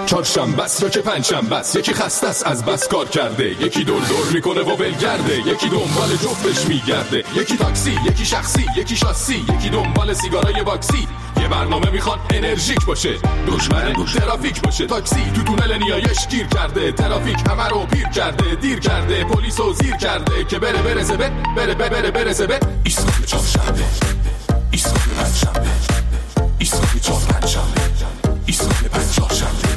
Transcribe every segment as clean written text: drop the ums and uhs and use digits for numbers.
چهارشنبه است یا که پنجشنبه است، یکی خسته است از بس کار کرده، یکی دور دور میکنه و ولگرده، یکی دنبال جفتش میگرده، یکی تاکسی، یکی شخصی، یکی شاسی، یکی دنبال سیگارای باکسی. یه برنامه میخواد انرژیک باشه، دشمن ترافیک باشه. تاکسی تو تونل نیایش گیر کرده، ترافیک همه رو پیر کرده، دیر کرده، پلیسو زیر کرده که بره زبه، بره زبه. ایستگاه چهارشنبه، ایستگاه پنجشنبه، ایستگاه چهارشنبه، ایستگاه پنجشنبه.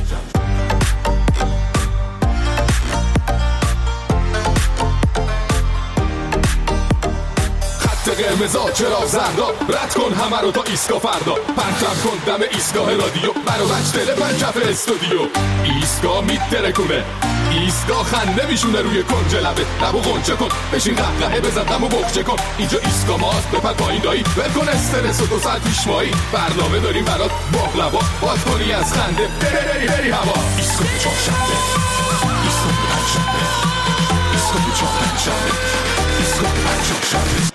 قرمزا چراغ زردا، رد کن همه رو تا ایستگاه فردا، پرچم کن دم ایستگاه رادیو، برو بچ دل پنجف استودیو. ایستگاه میترکونه، ایستگاه خنده میشونه روی کنج لبه، لبو غنچه کن، بشین قهقهه بزن دمو بخچه کن. اینجا ایستگاه ماست، بپر پایین دایی، ول کن استرس و 2 ساعت پیش مایی. برنامه داریم برات باقلوا، باز کنی از خنده بری هوا. ایستگاه چهارشنبه، ایستگاه پنجشنبه، ایستگاه چهارشنبه، ایستگاه پنجشنبه.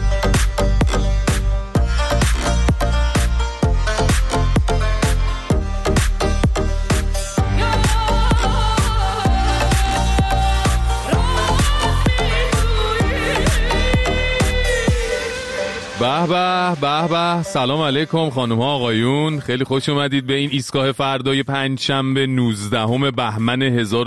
به به، سلام علیکم خانم ها آقایون، خیلی خوش اومدید به این ایستگاه فردای پنجشنبه 19 بهمن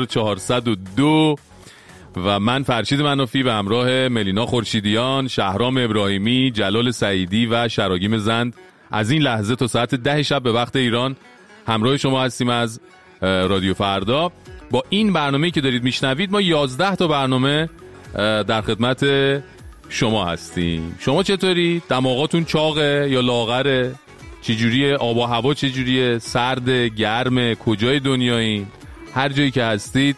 1402 و من فرشید منافی به همراه ملینا خورشیدیان، شهرام ابراهیمی، جلال سعیدی و شراگیم زند از این لحظه تا ساعت 10 شب به وقت ایران همراه شما هستیم از رادیو فردا. با این برنامه‌ای که دارید میشنوید ما 11 تا برنامه در خدمت شما هستیم. شما چطوری؟ دماغاتون چاقه یا لاغره؟ چجوریه؟ آب و هوا چجوریه؟ سرد، گرمه؟ کجای دنیایین؟ هر جایی که هستید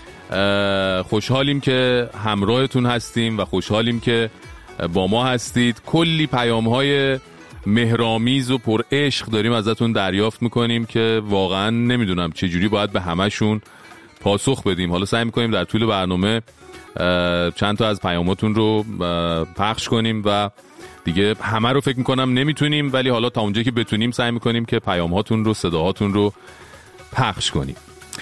خوشحالیم که همراهتون هستیم و خوشحالیم که با ما هستید. کلی پیام‌های مهرامیز و پر عشق داریم ازتون دریافت میکنیم که واقعا نمیدونم چجوری باید به همشون پاسخ بدیم. حالا سعی میکنیم در طول برنامه چند تا از پیاماتون رو پخش کنیم و دیگه همه رو فکر میکنم نمیتونیم، ولی حالا تا اونجایی که بتونیم سعی میکنیم که پیامهاتون رو، صداهاتون رو پخش کنیم.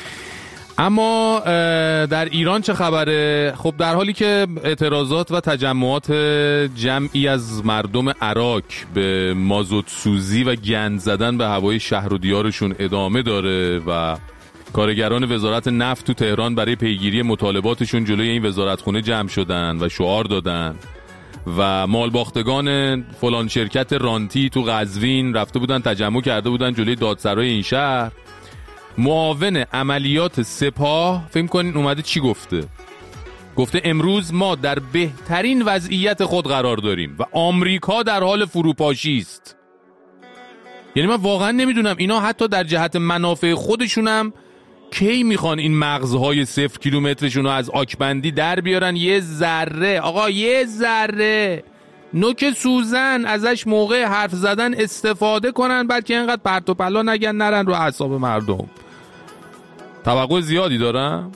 اما در ایران چه خبره؟ خب در حالی که اعتراضات و تجمعات جمعی از مردم عراق به مازوت سوزی و گند زدن به هوای شهر و دیارشون ادامه داره و کارگران وزارت نفت تو تهران برای پیگیری مطالباتشون جلوی این وزارتخونه جمع شدن و شعار دادن و مالباختگان فلان شرکت رانتی تو قزوین رفته بودن تجمع کرده بودن جلوی دادسرای این شهر. معاون عملیات سپاه فکر کنین اومده چی گفته؟ گفته امروز ما در بهترین وضعیت خود قرار داریم و آمریکا در حال فروپاشی است. یعنی من واقعا نمیدونم اینا حتی در جهت منافع خودشونم کی میخوان این مغزهای 0 کیلومترشون رو از آکبندی در بیارن. یه ذره آقا، یه ذره نوک سوزن ازش موقع حرف زدن استفاده کنن، بلکه اینقدر پرت و پلا نگن نرن رو اعصاب مردم. توقع زیادی دارم؟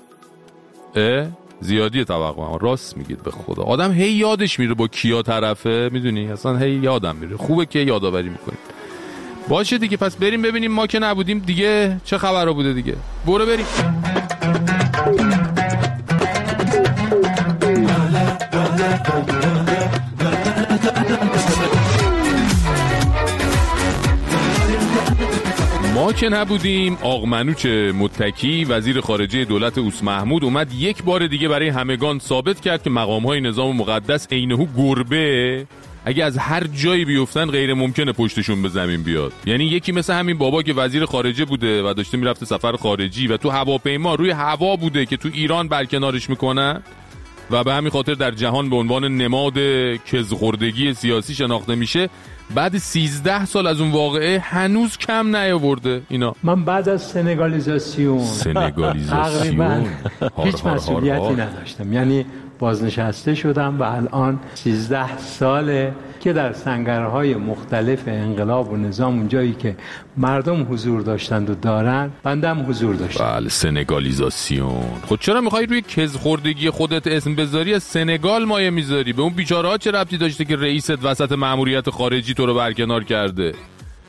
زیادی توقع. راست میگید به خدا، آدم هی یادش میره با کیا طرفه، میدونی اصلا هی یادم میره. خوبه که یادآوری میکنید. باشه دیگه، پس بریم ببینیم ما که نبودیم دیگه چه خبرها بوده دیگه. برو بریم. ما که نبودیم، آق منوچ متکی وزیر خارجه دولت اوس محمود اومد یک بار دیگه برای همگان ثابت کرد که مقام‌های نظام مقدس عینه‌هو گربه اگه از هر جایی بیفتن غیر ممکنه پشتشون به زمین بیاد. یعنی یکی مثل همین بابا که وزیر خارجه بوده و داشته میرفته سفر خارجی و تو هواپیما روی هوا بوده که تو ایران برکنارش میکنن و به همین خاطر در جهان به عنوان نماد کزخوردگی سیاسی شناخته میشه، بعد 13 سال از اون واقعه هنوز کم نیاورده اینا. من بعد از سنگالیزاسیون تقریبا هیچ مسئولیتی نداشتم، یعنی بازنشسته شدم و الان 13 ساله که در سنگرهای مختلف انقلاب و نظام اونجایی که مردم حضور داشتند و دارن بندم حضور داشتم. بله، سنگالیزاسیون. خود چرا میخوای روی کزخوردگی خودت اسم بذاری از سنگال مایه میذاری؟ به اون بیچاره ها چه ربطی داشته که رئیست وسط مأموریت خارجی تو رو برکنار کرده؟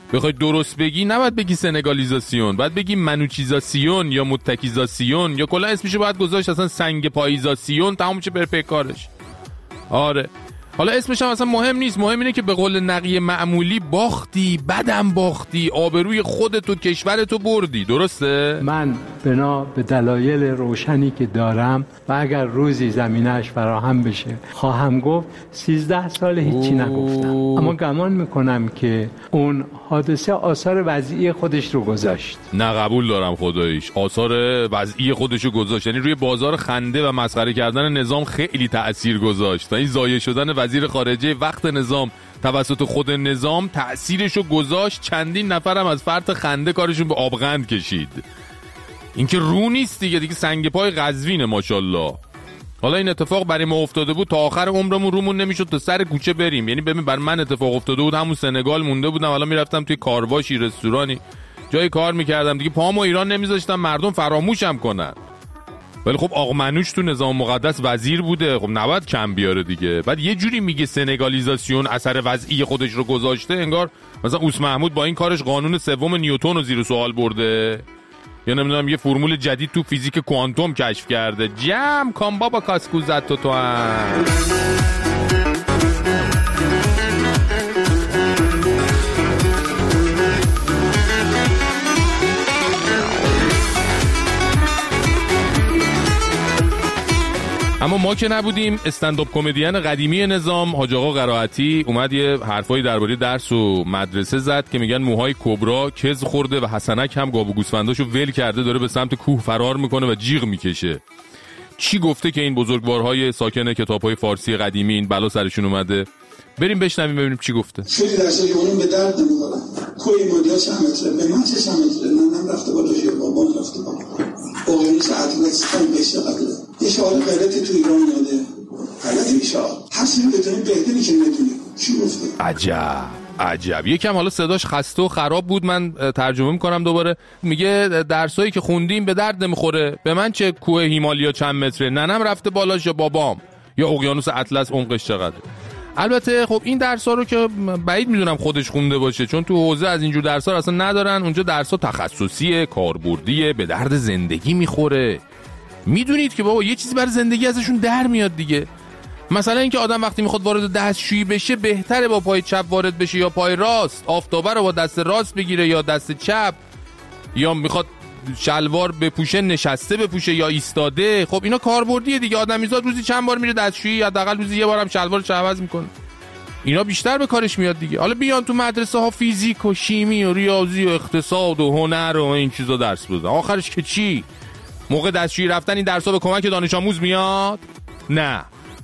بخوای درست بگی نباید بگی سنگالیزاسیون، باید بگی منوچیزاسیون یا متکیزاسیون یا کلا اسمشو باید گذاشت اصلا سنگ پاییزاسیون، تمام چه بر کارش. آره حالا اسمش هم اصلا مهم نیست، مهم اینه که به قول نقی معمولی باختی، بدم باختی، آبروی خودت و کشورتو بردی. درسته؟ من بنا به دلایل روشنی که دارم و اگر روزی زمینش فراهم بشه خواهم گفت 13 سال هیچی نگفتم، اما گمان میکنم که اون حادثه آثار وضعی خودش رو گذاشت. نه قبول دارم خداییش، آثار وضعی خودش رو گذاشت، یعنی روی بازار خنده و مسخره کردن نظام خیلی تأثیر گذاشت. این ضایع شدن وزیر خارجه وقت نظام توسط خود نظام تأثیرشو گذاشت، چندین نفرم از فرط خنده کارشون به آبغند کشید. این که رو نیست دیگه سنگ پای قزوینه ماشاءالله. حالا این اتفاق برای ما افتاده بود تا آخر عمرمون رومون نمیشد تا سر کوچه بریم، یعنی ببین برای من اتفاق افتاده بود همون سنگال مونده بودم، حالا میرفتم توی کارواشی رستورانی جای کار میکردم دیگه، پامو ایران نمیذاشتم مردم فراموشم کنن. ولی خب آقا منوش تو نظام مقدس وزیر بوده، خب نباید کم بیاره دیگه. بعد یه جوری میگه سنگالیزاسیون اثر وضعی خودش رو گذاشته، انگار مثلا اوس محمود با این کارش قانون سوم نیوتن رو زیر سوال برده، یا نمیدونم یه فرمول جدید تو فیزیک کوانتوم کشف کرده. جم کام بابا کاسکوزت تو هم. اما ما که نبودیم، استندآپ کمدین قدیمی نظام حاج آقا قرائتی اومد یه حرفایی درباره درس و مدرسه زد که میگن موهای کبرا کز خورده و حسنک هم گاو و گوسفنداشو ول کرده، داره به سمت کوه فرار میکنه و جیغ میکشه. چی گفته که این بزرگوارهای ساکن کتاب‌های فارسی قدیمی این بلا سرشون اومده؟ بریم بشنویم ببینیم چی گفته. خیلی درسایی که اونم به درد نمی‌خورن. کوی مدیا چند متره؟ به من چه چند متره؟ ننم رفته بالا یا بابام رفته بالا. اقیانوس اطلس هم بشه قبله. یه شعار غلطی تو ایران اومده. غلطی شعار. هست بدونی بهتری که ندونی. چی گفته؟ عجب. یکم حالا صداش خسته و خراب بود، من ترجمه میکنم دوباره. میگه درسایی که خوندیم به درد نمیخوره، به من چه کوه هیمالیا چند متره؟ ننم رفته بالاش یا بابام، یا اقیانوس اطلس عمقش چقدره. البته خب این درس‌ها رو که بعید میدونم خودش خونده باشه، چون تو حوزه از اینجور درس‌ها اصلا ندارن. اونجا درس‌ها تخصصیه، کاربردیه، به درد زندگی میخوره. میدونید که بابا یه چیزی برای زندگی ازشون در میاد دیگه. مثلا اینکه آدم وقتی میخواد وارد دستشویی بشه بهتره با پای چپ وارد بشه یا پای راست، آفتابه رو با دست راست بگیره یا دست چپ، یا میخواد شلوار بپوشه نشسته بپوشه یا ایستاده. خب اینا کاربردیه دیگه. آدمیزاد روزی چند بار میره دستشویی، حداقل روزی یه بارم شلوارش عوض میکنه. اینا بیشتر به کارش میاد دیگه. حالا بیان تو مدرسه ها فیزیک و شیمی و ریاضی و اقتصاد و هنر و این چیزا درس بدن، آخرش که چی؟ موقع دستشویی رفتن این درسا به کمک دانش آموز میاد؟ نه.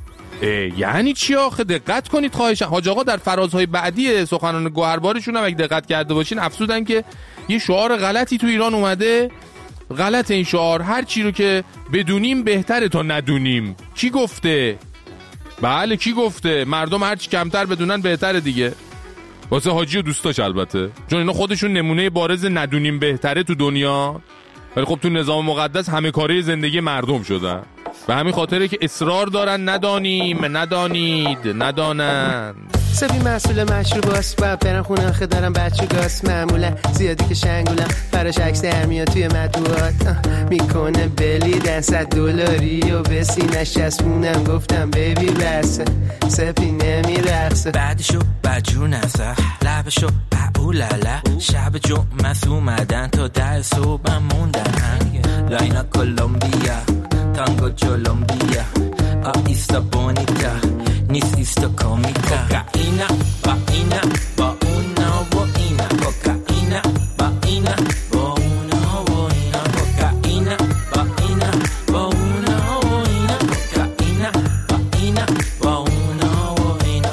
یعنی چی آخه؟ دقت کنید خواهشاً. حاج آقا در فرازهای بعدی سخنان گوهربارشون هم اگه دقت کرده باشین افسودن که یه شعار غلطی تو ایران اومده. غلط این شعار، هر چی رو که بدونیم بهتره تا ندونیم. کی گفته؟ بله کی گفته؟ مردم هر چی کمتر بدونن بهتره دیگه. واسه حاجی و دوستاش البته، چون اینا خودشون نمونه بارز ندونیم بهتره تو دنیا. ولی خب تو نظام مقدس همه کاره زندگی مردم شدن. به همین خاطره که اصرار دارن ندانیم، ندانید، ندانند. سبی مسئول مشروباست و برن خونه آخه دارم بچه گاست. معمولا زیادی که شنگولم فراش عکس در میاد توی مطبوعات. میکنه بلیدن $100 و به سینش چسبونم. گفتم بیبی بسه سپی نمیرقصه. بعدشو بجور نسه لبشو اولالا. شب جمعه اومدن تا 10 صبح موندن. لاینا کولومبیا تانگو جولومبیا ایستا بونیتا نیست ایستا کومیکا. کوکائینا با اینا با اونا و اینا. کوکائینا با اینا با اونا و اینا. کوکائینا با اینا با اونا و اینا. کوکائینا با اینا با اونا و اینا.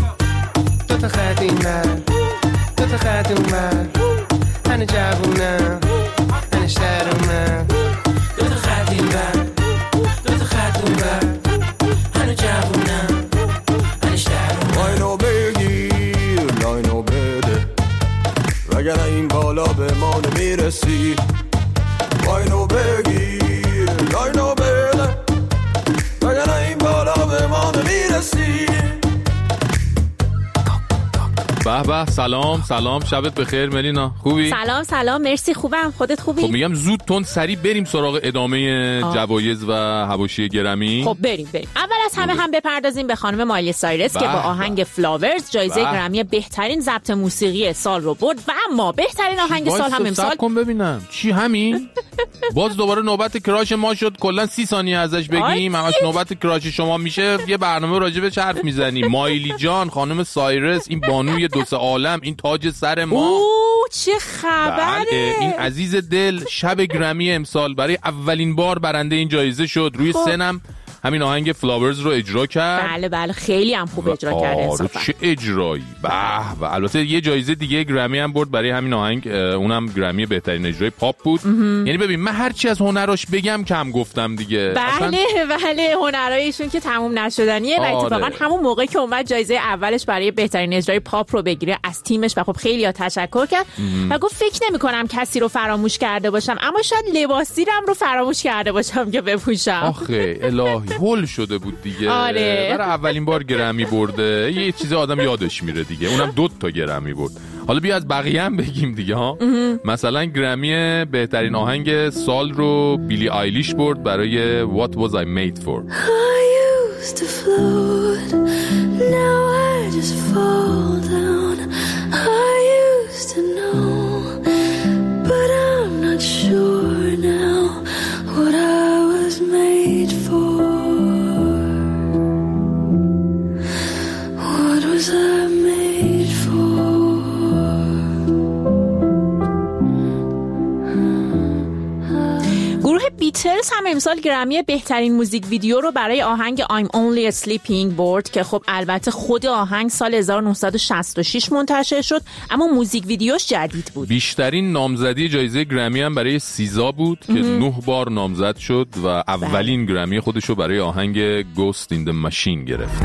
دو تا خط این من دو تا خط اون من. هنه جوونم هنه شترونم. دو تا خط این من دو تا خط اون من. هنه جوونم هنه شترونم. لاینو بگیر لاینو بده وگرنه این بالا به ما نمیرسی. لاینو بگیر لاینو بده وگرنه این بالا به ما نمیرسی. به به، سلام، شبت بخیر ملینا. خوبی؟ سلام، مرسی، خوبم. خودت خوبی؟ خب میگم زود تون سریع بریم سراغ ادامه جوایز و حواشی گرمی. خب بریم. اول از همه هم بپردازیم به خانم مایلی سایرس که با آهنگ فلاورز جایزه گرمی بهترین ضبط موسیقی سال رو برد و اما بهترین آهنگ سال هم امسال. کن ببینم چی همین؟ باز دوباره نوبت کراش ما شد. کلا 30 ثانیه ازش بگیم، همش نوبت کراش شما میشه. یه برنامه راجع به حرف میزنیم. مایلی جان، خانم سایرس، این بانوی دو سه عالم، این تاج سر ما. چه خبره؟ این عزیز دل شب گرمی امسال برای اولین بار برنده این جایزه شد. روی سنم همین آهنگ فلاورز رو اجرا کرد. بله خیلی هم خوب اجرا کرده انصافا. چه اجرایی. و البته یه جایزه دیگه گرمی هم برد برای همین آهنگ، اونم گرمی بهترین اجرای پاپ بود. یعنی ببین من هرچی از هنراش بگم کم گفتم دیگه. بله هنرایشون که تموم نشدنیه. و اتفاقا همون موقع که اومد جایزه اولش برای بهترین اجرای پاپ رو بگیره از تیمش و خب خیلی تشکر کرد و گفت فکر نمی‌کنم کسی رو فراموش کرده باشم، اما شاید لباسیرم رو فراموش کرده باشم که بپوشم. آخه الهی هول شده بود دیگه. برای اولین بار گرمی برده. یه چیز آدم یادش میره دیگه. اونم 2 تا گرمی برد. حالا بیا از بقیه هم بگیم دیگه ها. مثلا گرمی بهترین آهنگ سال رو بیلی آیلیش برد برای What Was I Made For. I used to float, now I just fall down. I used to know, but I'm not sure now what I was made for. What was I made for? گروه بیتلز هم امسال گرمی بهترین موزیک ویدیو رو برای آهنگ I'm Only Sleeping برد که خب البته خود آهنگ سال 1966 منتشر شد اما موزیک ویدیوش جدید بود. بیشترین نامزدی جایزه گرمی هم برای سیزا بود که 9 بار نامزد شد و اولین گرمی خودش رو برای آهنگ Ghost in the Machine گرفت.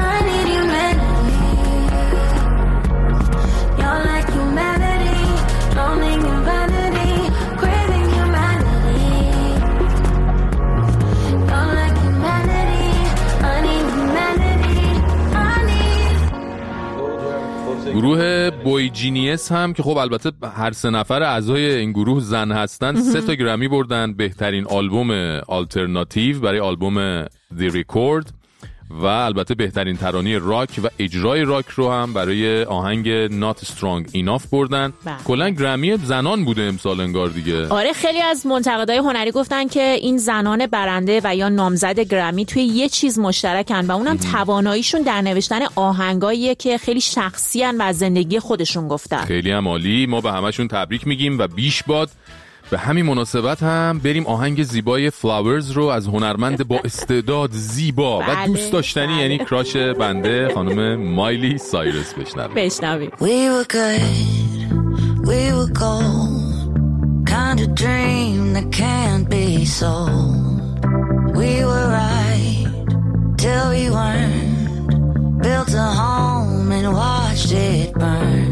گروه بوی جینیس هم که خب البته هر 3 نفر اعضای این گروه زن هستن 3 تا گرمی بردن. بهترین آلبوم آلترناتیو برای آلبوم The Record و البته بهترین ترانه راک و اجرای راک رو هم برای آهنگ Not Strong Enough بردن. کلا گرمی زنان بوده امسال انگار دیگه. آره خیلی از منتقدای هنری گفتن که این زنان برنده و یا نامزد گرمی توی یه چیز مشترکن و اونم تواناییشون در نوشتن آهنگاییه که خیلی شخصی ان و از زندگی خودشون گفتن. خیلی هم عالی. ما به همشون تبریک میگیم و بیش باد. به همین مناسبت هم بریم آهنگ زیبای فلاورز رو از هنرمند با استعداد زیبا و دوست داشتنی یعنی کراش بنده خانم مایلی سایرس بشنویم. We were good, we were gold, kind of dream that can't be sold. We were right till we weren't, built a home and watched it burn.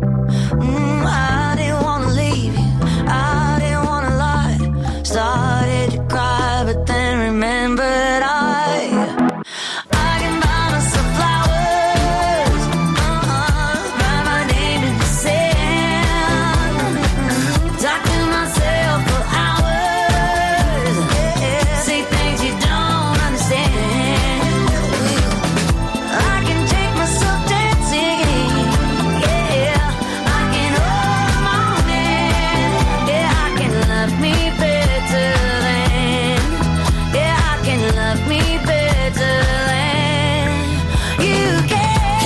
I didn't want to leave you, I didn't want to lie, started to cry but then remembered I can buy myself flowers, write my name in the sand, talk to myself for hours, say things you don't understand. I can take myself dancing, yeah, I can hold my own hand, yeah, I can love me better than, yeah, I can love me better than you can.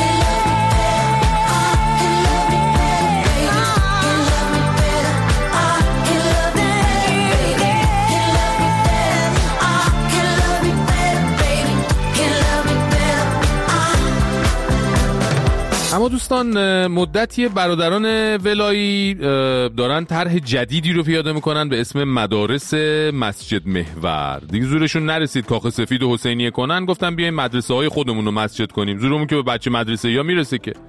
اما دوستان مدتی برادران ولایی دارن طرح جدیدی رو پیاده میکنن به اسم مدارس مسجد محور. دیگه زورشون نرسید کاخ سفید و حسینیه کنن، گفتن بیایم مدرسه های خودمون رو مسجد کنیم. زورمون که به بچه مدرسه یا میرسه که.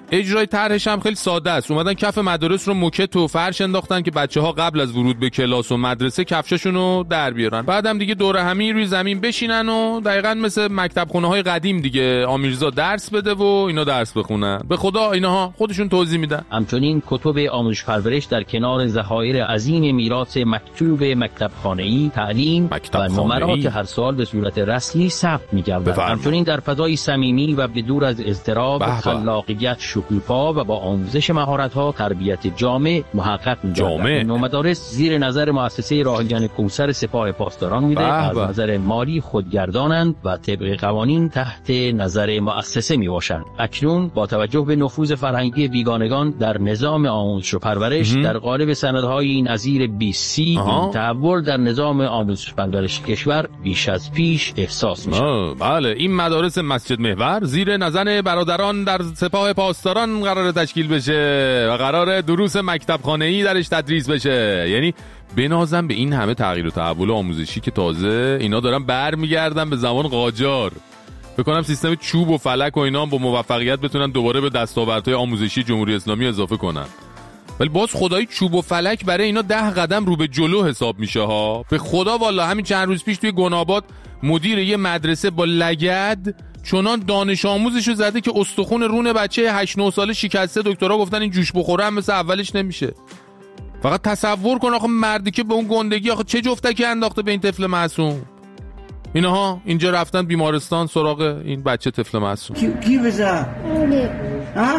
اجرای طرحش هم خیلی ساده است. اومدن کف مدارس رو موکت و فرش انداختن که بچه‌ها قبل از ورود به کلاس و مدرسه کفشاشون رو در بیارن. بعدم دیگه دور همی روی زمین بشینن و دقیقاً مثل مکتب خونه‌های قدیم دیگه آمیرزا درس بده و اینا درس بخونن. به خدا اینها خودشون توضیح میدن. همچنین کتب آموزش پرورش در کنار ذخایر عظیم میراث مکتوب مکتبخانه‌ای تعلیم و نمرات هر سال به صورت رسمی ثبت می‌گردد. همچنین در فضای صمیمی و بدور از اضطراب، خلاقیت، شکوفا و با آموزش مهارت‌ها تربیت جامع محقق می‌گردد. این مدارس زیر نظر مؤسسه راهیان کوثر سپاه پاسداران بوده، از نظر مالی خودگردانند و طبق قوانین تحت نظر مؤسسه میباشند. اکنون با توجه به نفوذ فرهنگی بیگانگان در نظام آموزش و پرورش در قالب سندهای نظیر BC این تحول در نظام آموزش و پرورش کشور بیش از پیش احساس می‌شود. بله، این مدارس مسجد محور زیر نظر برادران در سپاه پاسداران قرار تشکیل بشه و قرار دروس مکتبخانه‌ای درش تدریس بشه. یعنی بنازم به این همه تغییر و تحول آموزشی که تازه اینا دارن برمیگردن به زمان قاجار. بکنم سیستم چوب و فلک و اینا هم با موفقیت بتونن دوباره به دستاوردهای آموزشی جمهوری اسلامی اضافه کنن. ولی باز خدای چوب و فلک برای اینا 10 قدم رو به جلو حساب میشه ها. به خدا والا همین چند روز پیش توی گناباد مدیر یه مدرسه با لگد چنان دانش آموزشو زده که استخون رون بچه 8-9 ساله شکسته. دکترها گفتن این جوش بخوره هم مثل اولش نمیشه. فقط تصور کن آخه مردی که به اون گندگی آخه چه جفتکی انداخته به این طفل معصوم. اینها اینجا رفتن بیمارستان سراغ این بچه طفل معصوم. کی بزن؟ مدیر. ها؟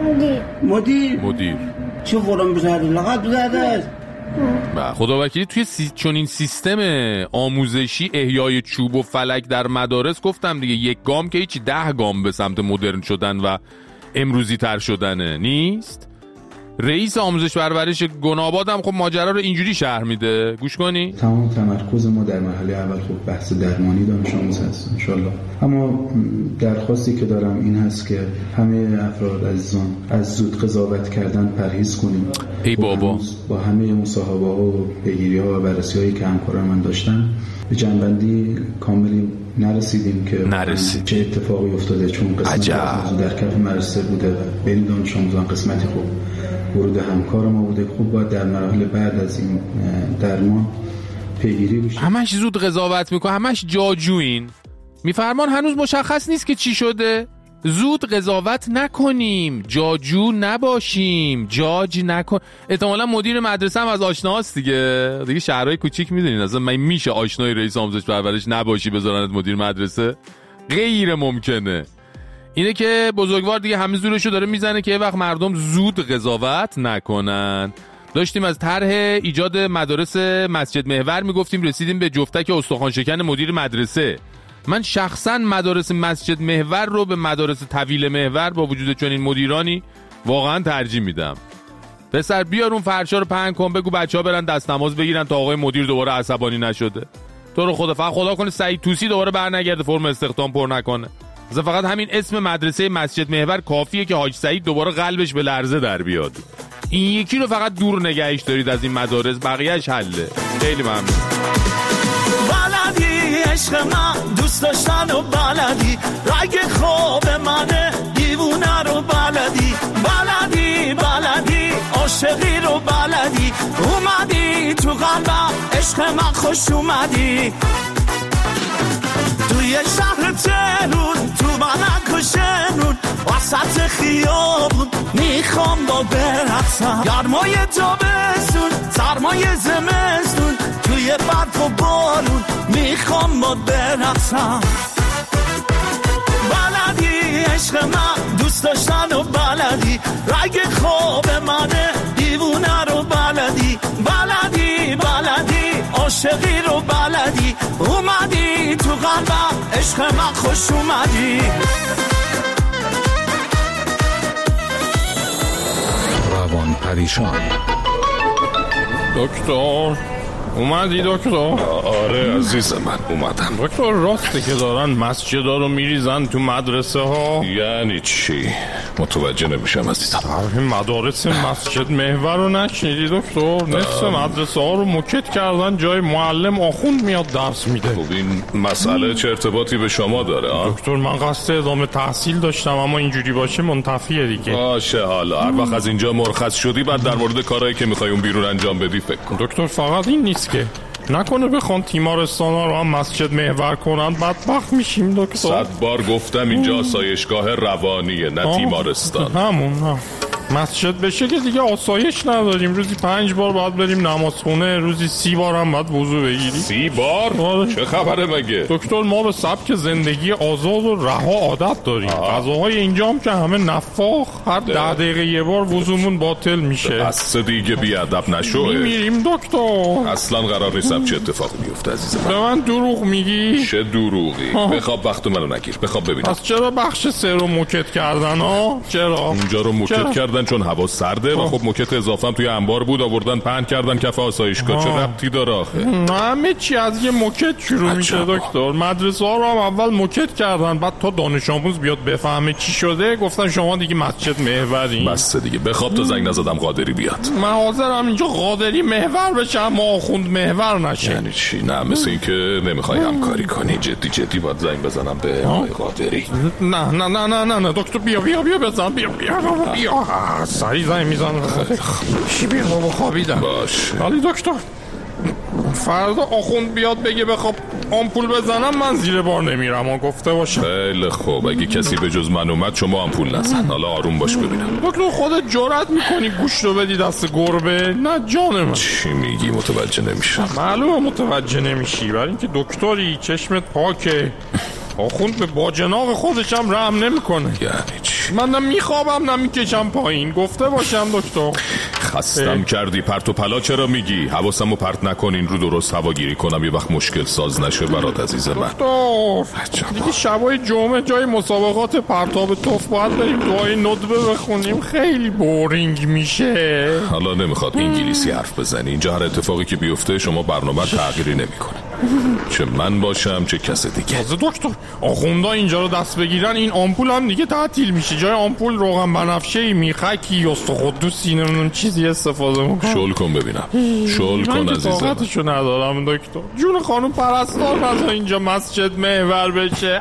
مدیر. چه قرآن بزنی؟ لغت بزنه؟ خدا وکیلی توی چون این سیستم آموزشی احیای چوب و فلک در مدارس گفتم دیگه، یک گام که هیچی 10 گام به سمت مدرن شدن و امروزی تر شدنه نیست. رئیس آموزش پرورش گناباد هم خب ماجرا رو اینجوری شرح میده، گوش کنی. تمام تمرکز ما در مرحله اول خب بحث درمانی دانش آموز هست انشالله، اما درخواستی که دارم این هست که همه افراد عزیزان از زود قضاوت کردن پرهیز کنیم. ای بابا، با همه مصاحبه ها و پیگیری ها و بررسی هایی که همکاران من داشتن به جنبندی کاملی نرسیدیم که چه اتفاقی افتاده، چون قسمت در کف مدرسه بوده بین دانش آموزان قسمتی خوب ورود همکار ما بوده. خوب باید در مراحل بعد از این درمان پیگیری بشه. همش زود قضاوت میکنه، همش جاجوین. میفرمان هنوز مشخص نیست که چی شده. زود قضاوت نکنیم، جاجو نباشیم، جاج نکن. احتمالا مدیر مدرسه هم از آشناست دیگه شهرهای کوچیک میدونین اصلا میشه آشنای رئیس آموزش پرورش نباشی بذارنت مدیر مدرسه؟ غیر ممکنه. اینه که بزرگوار دیگه همه زورشو داره میزنه که یه وقت مردم زود قضاوت نکنن. داشتیم از طرح ایجاد مدارس مسجد محور میگفتیم، رسیدیم به جفتک استخوان شکن مدیر مدرسه. من شخصا مدارس مسجد محور رو به مدارس طویل محور با وجود چنین مدیرانی واقعا ترجیح میدم. پسر بیار اون فرشا رو پهن کن، بگو بچه‌ها برن دست نماز بگیرن تا آقای مدیر دوباره عصبانی نشده. تو رو خدا کنه سعید طوسی دوباره برنگرده فرم استخدام پر نکنه. فقط همین اسم مدرسه مسجد محور کافیه که حاج سعید دوباره قلبش به لرزه در بیاد. این یکی رو فقط دور نگهش دارید از این مدارس، بقیه‌اش حله. خیلی ممنون. بلدی عشق من دوست داشتن و بلدی، رگ خواب منه دیوونه رو بلدی، بلدی عاشقی رو بلدی، اومدی تو قلبم عشق من خوش اومدی. توی شهر تهرون تو من کشنون وسط خیابون میخوام با برقصم، گرمای تابستون سرمای زمستون توی برف و بارون میخوام با برقصم. بلدی عشق من دوست داشتن و بلدی، رگ خواب منه دیوونه رو بلدی، بلدی عاشقی رو بلدی، اومدی تو قلبم عشق من خوش اومدی. روان پریشان. دکتر اومدی دکتر؟ آره عزیز من اومدم. دکتر راسته که دارن مسجدا رو میریزن تو مدرسه ها؟ یعنی چی؟ متوجه نمیشم عزیزم. این مدارس مسجد محور رو نشنیدی دکتر؟ نصف مدرسه ها رو موکت کردن، جای معلم آخوند میاد درس میده. خب این مسئله چه ارتباطی به شما داره؟ دکتر من قصد ادامه تحصیل داشتم، اما اینجوری باشه منتفیه دیگه. باشه حالا هر وقت از اینجا مرخص شدی بعد در مورد کارهایی که میخوای اون بیرون انجام بدی فکر کن. دکتر فقط این نیست که نکنه بخوان تیمارستانا رو هم مسجد محور کنن بدبخت میشیم دکتر. 100 بار گفتم اینجا آسایشگاه روانیه نه تیمارستان. همون مسجد بشه که دیگه آسایش نداریم. روزی 5 بار باید بریم نمازخونه، روزی 30 بار هم باید وضو بگیریم. 30 بار؟ چه خبره مگه؟ دکتر ما به سبک زندگی آزاد و رها عادت داریم. غذاهای اینجا هم که همه نفاخ، هر 10 دقیقه یه بار وضومون باطل میشه. بس دیگه بیادب نشو. میریم دکتر. اصلا قرار نیستم چه اتفاقی بیفته عزیزم. به من دروغ میگی؟ چه دروغی؟ بخواب وقت منو نگیر. بخواب ببینم. پس چرا بخش 3 رو موکت کردن ها؟ چرا؟ اونجا رو موکت کردن چون هوا سرده و خب موکت اضافه توی انبار بود، آوردن پهن کردن کف آسایشگاه. چه ربطی داره آخه؟ همه چی از یه موکت شروع میشه دکتر. مدرسه ها رو هم اول موکت کردن، بعد تا دانش آموز بیاد بفهمه چی شده گفتن شما دیگه مسجد محورین. بس دیگه بخواب تا زنگ نزدم قادری بیاد. من حاضرم اینجا قادری محور بشم ما آخوند محور نشه. یعنی چی؟ نه مثل این که نمیخوای همکاری کنی. جدی باید زنگ بزنم به آقای قادری. نه دکتر بیا بزن. بیا سری زنگ میزنم. چی بیا بابا خوابیدم. باش ولی دکتر فردا آخوند بیاد بگه بخواب آمپول بزنم من زیر بار نمیرم و گفته باشه. خیلی خوب اگه کسی به جز من اومد شما آمپول نزن. حالا آروم باش ببینم. دکتر خودت جرأت میکنی گوشت رو بدی دست گربه؟ نه جان من. چی میگی؟ متوجه نمیشم. معلومه متوجه نمیشی، برای اینکه دکتری چشمت پاکه. آخوند به باجناق خودشم رحم نمیکنه. یعنی چی؟ من نه میخوابم نه میکشم پایین. گفته باشم دکتر. خستم کردی. پرت و پلا چرا میگی؟ حواسمو پرت نکنین رو درست هواگیری کنم یه وقت مشکل ساز نشه برات عزیز من. دکتر دیگه شبای جمعه جای مسابقات پرتاب توف باید بریم دعای ندبه بخونیم. خیلی بورینگ میشه. حالا نمیخواد انگلیسی حرف بزنی. اینجا هر اتفاقی که بیفته شما برنامه تغییری نمیکنه، چه من باشم چه کس دیگه. دکتر آخوندا اینجا رو دست بگیرن این آمپول هم دیگه تعطیل میشه. جای آمپول روغن بنفشه میخکی استخدوسی نمیدونم چیزی استفاده میکنم. شل کن ببینم. شل کن عزیزم. من طاقتشو ندارم دکتر. جون خانم پرستار نذار اینجا مسجد محور بشه.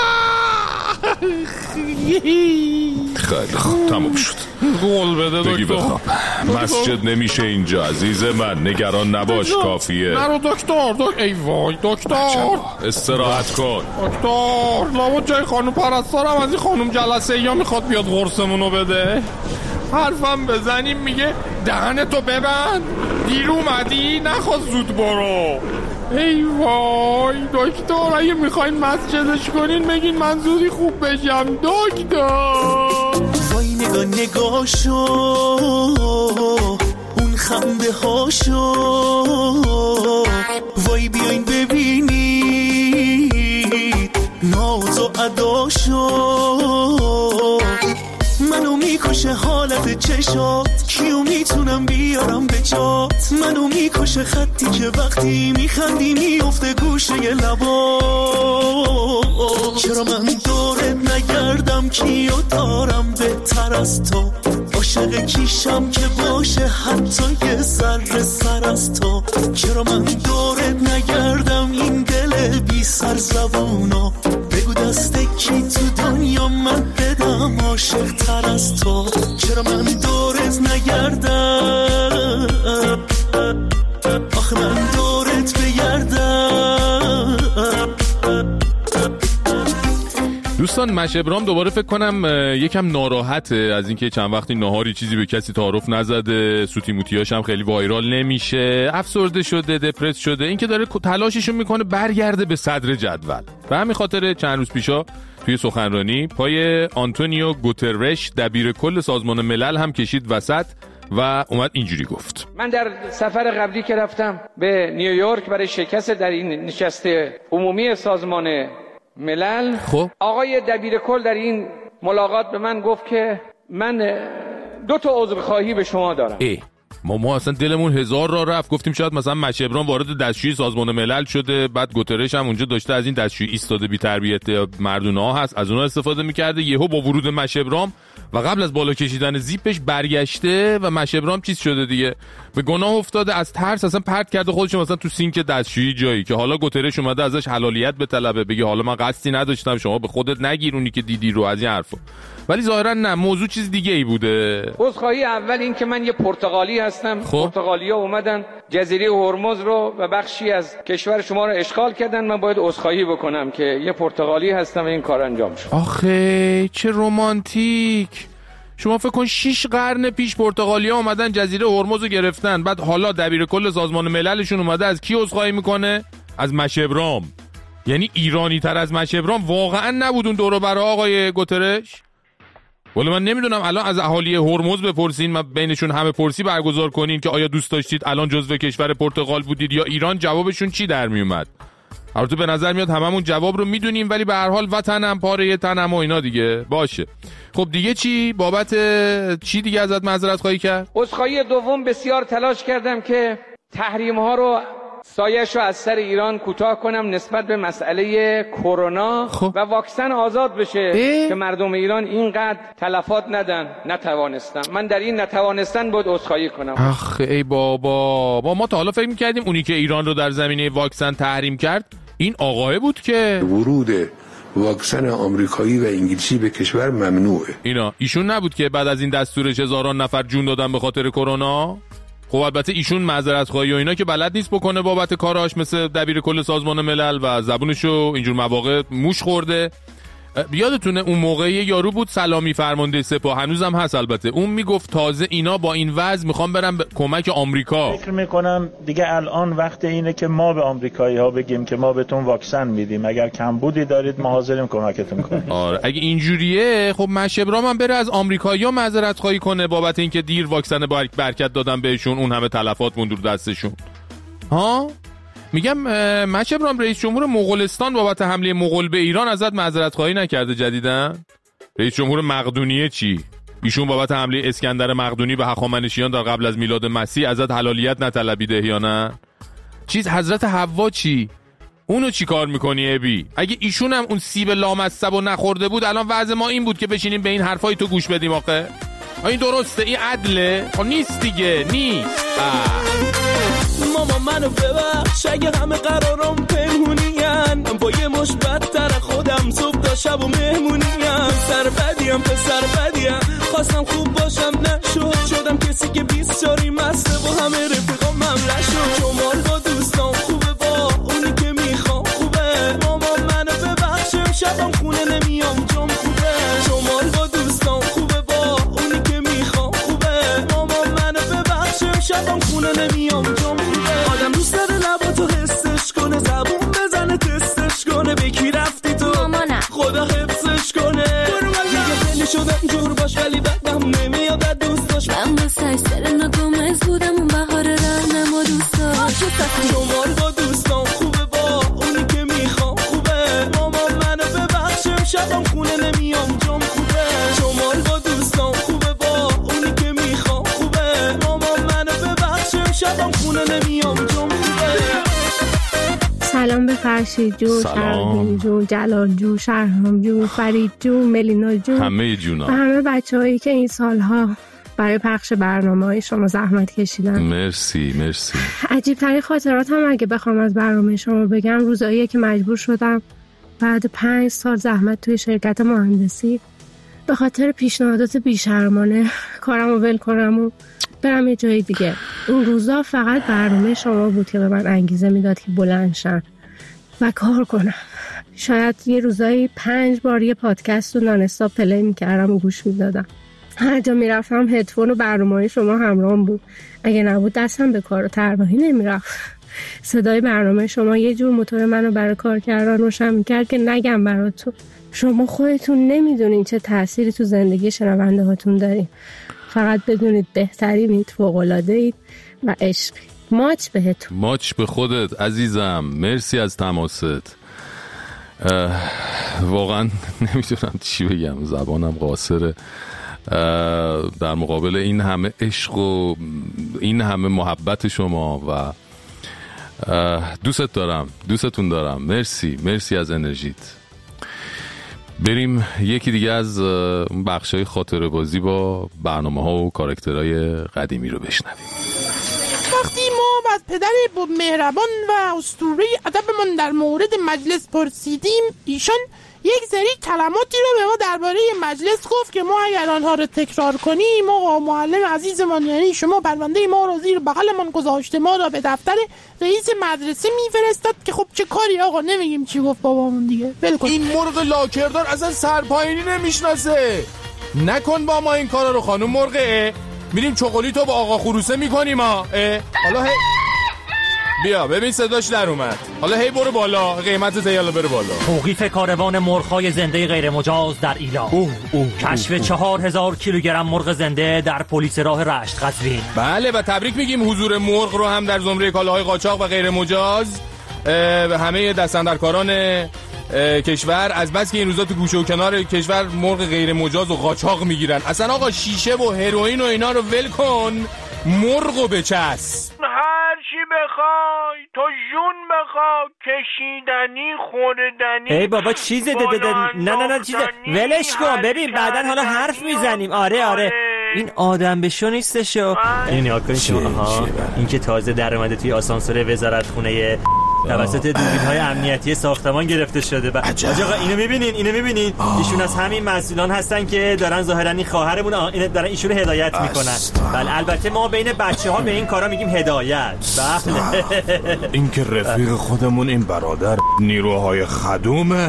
خیلی خوب تموم شد. گل بده بگی دکتر. بخواب. مسجد نمیشه اینجا عزیز من. نگران نباش کافیه. نرو دکتر. ای وای دکتر استراحت کن. دکتر لابد جای خانم پرستارم از این خانم جلسه یا میخواد بیاد قرصمونو بده. حرفم بزنیم میگه دهنتو ببند، دیر اومدی نخواست زود برو. ای وای دکتر اگه میخواین مسجدش کنین بگین من زودی خوب بشم دکتر. وای نگاشو اون خنده هاشو وای بیاین ببینید ناز و اداشو منو میکشه حالت چشات کیو میتونم بیارم به جات منو میکشه خطی که وقتی میخندی میفته گوشه لبات چرا من دورت نگردم کیو دارم بهتر از تو عاشق کیشم که باشه حتی یه ذره سر از تو چرا من دورت نگردم این دل بی سر زبونو بگو دست کی تو دنیا من بدم عاشق تر از تو چرا من دورت نگردم آخه من دورت بگردم. دوستان مشبرام دوباره فکر کنم یکم ناراحته از اینکه چند وقتی ناهاری چیزی به کسی تعارف نزده، سوتی موتیاش هم خیلی وایرال نمیشه، افسرده شده، دپرس شده، اینکه داره تلاششو میکنه برگرده به صدر جدول. به همین خاطر چند روز پیشا توی سخنرانی پای آنتونیو گوترش دبیر کل سازمان ملل هم کشید وسط و اومد اینجوری گفت: من در سفر قبلی که رفتم به نیویورک برای شرکت در این نشست عمومی سازمان ملل، آقای دبیر کل در این ملاقات به من گفت که من 2 عذرخواهی به شما دارم. ما اصلا دلمون هزار را رفت، گفتیم شاید مثلا مشبرام وارد دستشویی سازمان ملل شده، بعد گوترش هم اونجا داشته از این دستشویی ایستاده بی تربیت مردونه ها هست، از اونها استفاده میکرده، یهو با ورود مشبرام و قبل از بالا کشیدن زیپش برگشته و مشبرام چیز شده دیگه، به گناه افتاده، از ترس اصلا پرت کرده خودش مثلا تو سینک دستشویی جایی که حالا گوترش اومده ازش حلالیت به طلبه، بگه حالا من قصدی نداشتم، شما به خودت نگیرونی که دیدی رو، از این حرفا. ولی ظاهرا نه، موضوع چیز دیگه ای بوده. عذرخواهی اول این که من یه پرتغالی هستم. پرتغالیا اومدن جزیره هرمز رو و بخشی از کشور شما رو اشغال کردن، من باید عذرخواهی بکنم که یه پرتغالی هستم و این کار انجام شد. آخه چه رمانتیک. شما فکر کن 6 قرن پیش پرتغالیا اومدن جزیره هرمز رو گرفتن، بعد حالا دبیر کل سازمان مللشون اومده از کی عذرخواهی میکنه؟ از مشبرام. یعنی ایرانی تر از مشبرام واقعا نبود اون دور و برا آقای گوترش؟ ولی من نمیدونم الان از اهالی هرمز بپرسین، من بینشون همه پرسی برگزار کنین که آیا دوست داشتید الان جزو کشور پرتغال بودید یا ایران، جوابشون چی در میومد؟ البته به نظر میاد هممون جواب رو میدونیم، ولی به هر حال وطنم پاره تنم و اینا دیگه باشه. خب دیگه چی؟ بابت چی دیگه ازت معذرت خواهی کرد؟ عذرخواهی دوم، بسیار تلاش کردم که تحریم ها رو سایه‌شو از سر ایران کوتاه کنم نسبت به مسئله کرونا و واکسن آزاد بشه که مردم ایران اینقدر تلفات ندن. نتوانستم. من در این نتوانستن بود عذرخواهی کنم. آخ ای بابا، ما تا حالا فکر می‌کردیم اونی که ایران رو در زمینه واکسن تحریم کرد این آقاه بود که ورود واکسن آمریکایی و انگلیسی به کشور ممنوعه. ایشون نبود که بعد از این دستورش هزاران نفر جون دادن به خاطر کرونا؟ خب البته ایشون معذرت خواهی و اینا که بلد نیست بکنه بابت کاراش، مثل دبیر کل سازمان ملل و زبونشو اینجور مواقع موش خورده. یادتونه اون موقع یارو بود سلامی فرمانده سپاه، هنوزم هست البته، اون میگفت تازه اینا با این وضع میخوام برم به کمک آمریکا. فکر میکنم دیگه الان وقت اینه که ما به آمریکایی ها بگیم که ما بهتون واکسن میدیم، اگر کمبودی دارید ما حاضریم کمکتون کنیم. آره اگه اینجوریه خب مشبرام هم بره از آمریکایی‌ها معذرت خواهی کنه بابت اینکه دیر واکسن برکت دادن بهشون، اون همه تلفات موند رو دستشون. ها میگم مشبرام رئیس جمهور مغولستان بابت حمله مغول به ایران ازت معذرت خواهی نکرده جدیداً؟ رئیس جمهور مقدونیه چی؟ ایشون بابت حمله اسکندر مقدونی به هخامنشیان در قبل از میلاد مسیح ازت حلالیت نطلبیده یا نه؟ چیز حضرت حوا چی؟ اونو چی کار میکنی ابی؟ اگه ایشون هم اون سیب لامصبو نخورده بود الان وضع ما این بود که بشینیم به این حرفای تو گوش بدیم. آخه این درسته؟ این عدله؟ نیست دیگه، نیست. ماما منو ببخش اگه همه قرارم پنهونیم، با یه مش بدتر خودم صبح تا شب و مهمونیم، سر بدیم پسر بدیم، خواستم خوب باشم نشد، شدم کسی که 20 شاری مسته با همه رفیقام مملش شد، شمال با دوستان خوبه با اونی که میخوام خوبه، ماما منو ببخش شبم خونه نمیام جام خوبه، شمال با دوستان خوبه با اونی که میخوام خوبه، ماما منو ببخش شبم خونه نمیام جام خوبه، آدم دوست داره لباتو حسش کنه، زبون بزنه تستش کنه، به کی رفتی تو خدا حفظش کنه، دیگه خیلی شدم جور باش ولی بدم نمیاد از دوست داشت، من با سرسر نگمز بودم اون بهار رنم و دوست داشت، شمال با دوستان خوبه با اونی که میخوام خوبه، ماما منو ببخش شبم خونه نمیام جام خوبه، شمال با دوستان خوبه با اونی که میخوام خوبه، ماما منو ببخش شبم خونه نمیام جام خوبه. سلام به فرشید جون، شرمین جون، جلال جون، شرهام جون، فرید جون، ملینا جون، همه جونا و همه بچه‌هایی که این سالها برای پخش برنامه‌های شما زحمت کشیدن. مرسی. عجیب ترین خاطراتم اگه بخوام از برنامه شما بگم روزاییه که مجبور شدم بعد 5 سال زحمت توی شرکت مهندسی به خاطر پیشنهادات بیشرمانه کارمو ول کنم و برم یه جای دیگه. اون روزا فقط برنامه شما بود که به من انگیزه میداد که بلند شم و کار کنم. شاید یه روزایی 5 بار یه پادکست رو نان استاپ پلی میکردم و گوش میدادم. هر جا میرفتم هدفون و برنامه شما همراهم بود. اگه نبود دستم به کار و طراحی نمیرفت. صدای برنامه شما یه جور موتور منو برای کار کردن روشن میکرد که نگم براتون. شما خودتون نمیدونین چه تأثیری تو زندگی شنونده هاتون دارین. فقط بدونید بهترینید، فوق‌العاده‌اید و عشقی. ماچ بهتون. ماچ به خودت عزیزم. مرسی از تماست. واقعا نمیدونم چی بگم، زبانم قاصره. در مقابل این همه عشق و این همه محبت شما و دوستتون دارم. مرسی از انرژیت. بریم یکی دیگه از بخشای خاطره بازی با برنامه ها و کاراکترهای قدیمی رو بشنویم. وقتی ما از پدر مهربان و اسطوره ادبمون در مورد مجلس پرسیدیم، ایشان یک سری کلماتی رو به ما درباره مجلس گفت که ما اگر آنها رو تکرار کنیم، آقا معلم عزیزمان یعنی شما پرونده ما رو زیر بغلمان گذاشته، ما را به دفتر رئیس مدرسه میفرستاد که خب چه کاری آقا، نمیگیم چی گفت بابامون دیگه، ول کن. این مرغ لاکردار اصلا سرپایینی نمیشناسه. نکن با ما این کارا رو خانم مرغه. میریم چوکولیتو با آقا خروسه میکنیم ها. حالا بیا ببین صداش در اومد. حالا هی برو بالا، قیمت تیالا بره بالا. توقیف کاروان مرغ‌های زنده غیر مجاز در ایلام. کشف 4000 کیلوگرم مرغ زنده در پلیس راه رشت قزوین. بله و تبریک میگیم حضور مرغ رو هم در زمره کالاهای قاچاق و غیر مجاز به همه دستاندرکاران کشور، از بس که این روزا تو گوشه و کنار کشور مرغ غیر مجاز و قاچاق میگیرن. اصلا آقا شیشه و هروئین و اینا رو ول کن، مرغو بچس. هر چی بخوای، تو جون بخوای، کشیدنی خوردنی. ای بابا چیزه نه چیزه ولش کن. ببین بعدن حالا حرف میزنیم. آره این آدم بشو نیستشو. این نگاه کنید شما. این که تازه در اومده توی آسانسور وزارت خونه توسط دوربین‌های امنیتی ساختمان گرفته شده. آقا اینو میبینین ایشون از همین مسئولان هستن که دارن ظاهرا این خواهرمون دارن ایشونو هدایت میکنن. بله البته ما بین بچه‌ها به این کارا میگیم هدایت. بله این که رفیق خودمون این برادر نیروهای خدومه.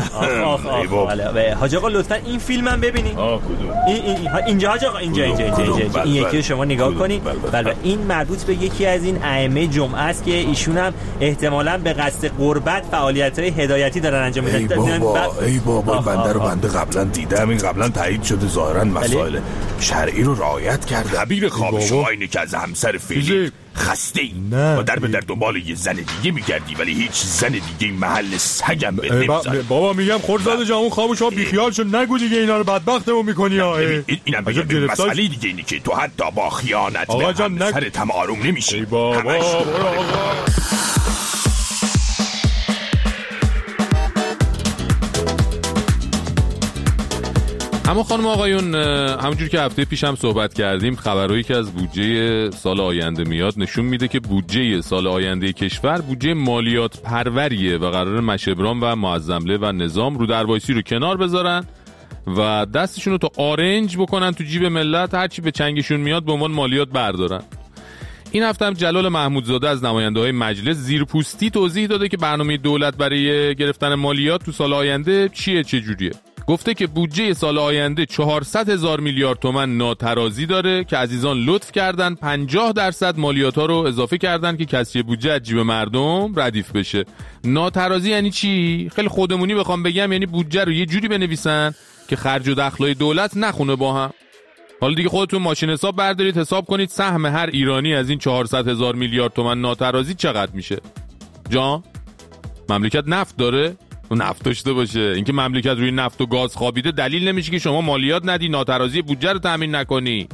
بله حاج آقا لطفا این فیلمم ببینید. کدوم؟ اینجا حاج آقا اینجا این یکی رو شما نگاه کنید. بله این مربوط به یکی از این ائمه جمعه است که ایشون هم احتمالاً به قصد قربت فعالیت‌های هدایتی دارن انجام میدن. ای بابا بنده قبلا دیدم، این قبلا تایید شده، ظاهرا مسائل شرعی رو رعایت کرده. تعبیر خواب شما اینه که از همسر فعلی خسته‌ای و در به در دنبال یه زن دیگه میگردی، ولی هیچ زن دیگه محل سگم به نمیزن. بابا میگم خورزاد جامون خاموش ها بیخیال شد، نگو دیگه اینا رو، بدبختمون میکنی ها. اینم مسئله دیگه اینه که تو حتی با خیانت به همسرت هم آروم نمیشی. اما خانم آقایون، همونجور که هفته پیش هم صحبت کردیم، خبرهایی که از بودجه سال آینده میاد نشون میده که بودجه سال آینده کشور بودجه مالیات پروریه و قرار مشبران و معظمله و نظام رو دروایسی رو کنار بذارن و دستشون رو تا آرنج بکنن تو جیب ملت، هرچی به چنگشون میاد به عنوان مالیات بردارن. این هفته هم جلال محمودزاده از نماینده‌های مجلس زیرپوستی توضیح داده که برنامه دولت برای گرفتن مالیات تو سال آینده چجوریه. گفته که بودجه سال آینده 400,000 میلیارد تومان ناترازی داره که عزیزان لطف کردن 50% مالیات ها رو اضافه کردن که کسری بودجه از جیب مردم ردیف بشه. ناترازی یعنی چی؟ خیلی خودمونی بخوام بگم یعنی بودجه رو یه جوری بنویسن که خرج و دخلای دولت نخونه با هم. حالا دیگه خودتون ماشین حساب بردارید، حساب کنید سهم هر ایرانی از این 400,000 میلیارد تومان ناترازی چقدر میشه. جان مملکت نفت داره؟ نفت داشته باشه. اینکه مملکت روی نفت و گاز خوابیده دلیل نمیشه که شما مالیات ندی، ناترازی بودجه رو تامین نکنی.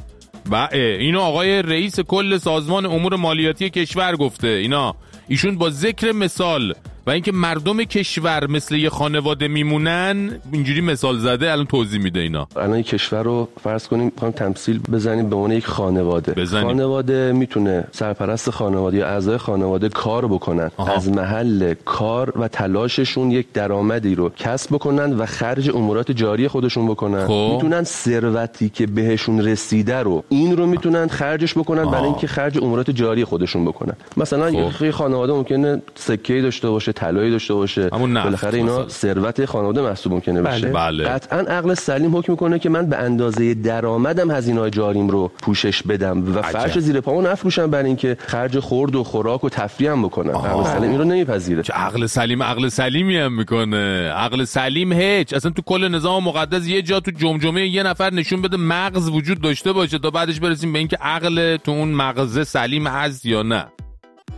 اینو آقای رئیس کل سازمان امور مالیاتی کشور گفته. ایشون با ذکر مثال و اینکه مردم کشور مثل یه خانواده میمونن اینجوری مثال زده، الان توضیح میده. الان کشور رو فرض کنیم میخوام تمثیل بزنیم به عنوان یک خانواده. خانواده میتونه سرپرست خانواده یا اعضای خانواده کار بکنن، از محل کار و تلاششون یک درآمدی رو کسب بکنن و خرج امورات جاری خودشون بکنن. میتونن ثروتی که بهشون رسیده رو میتونن خرجش بکنن برای اینکه خرج امورات جاری خودشون بکنن. مثلا یه خانواده ممکنه سکه‌ای داشته باشه، طلایی داشته باشه، بالاخره اینا ثروت خانواده محسوب ممکنه بشه. قطعا عقل سلیم حکم میکنه که من به اندازه درآمدم هزینه‌های جاریم رو پوشش بدم و فرش زیر پامو نفروشم برای اینکه خرج خورد و خوراک و تفریح هم بکنم. عقل سلیم این رو نمیپذیره. چه عقل سلیمی هم میکنه. عقل سلیم هیچ. اصلا تو کل نظام مقدس یه جا تو جمجمه یه نفر نشون بده مغز وجود داشته باشه تا بعدش برسیم به اینکه عقل تو اون مغز سلیم هست یا نه.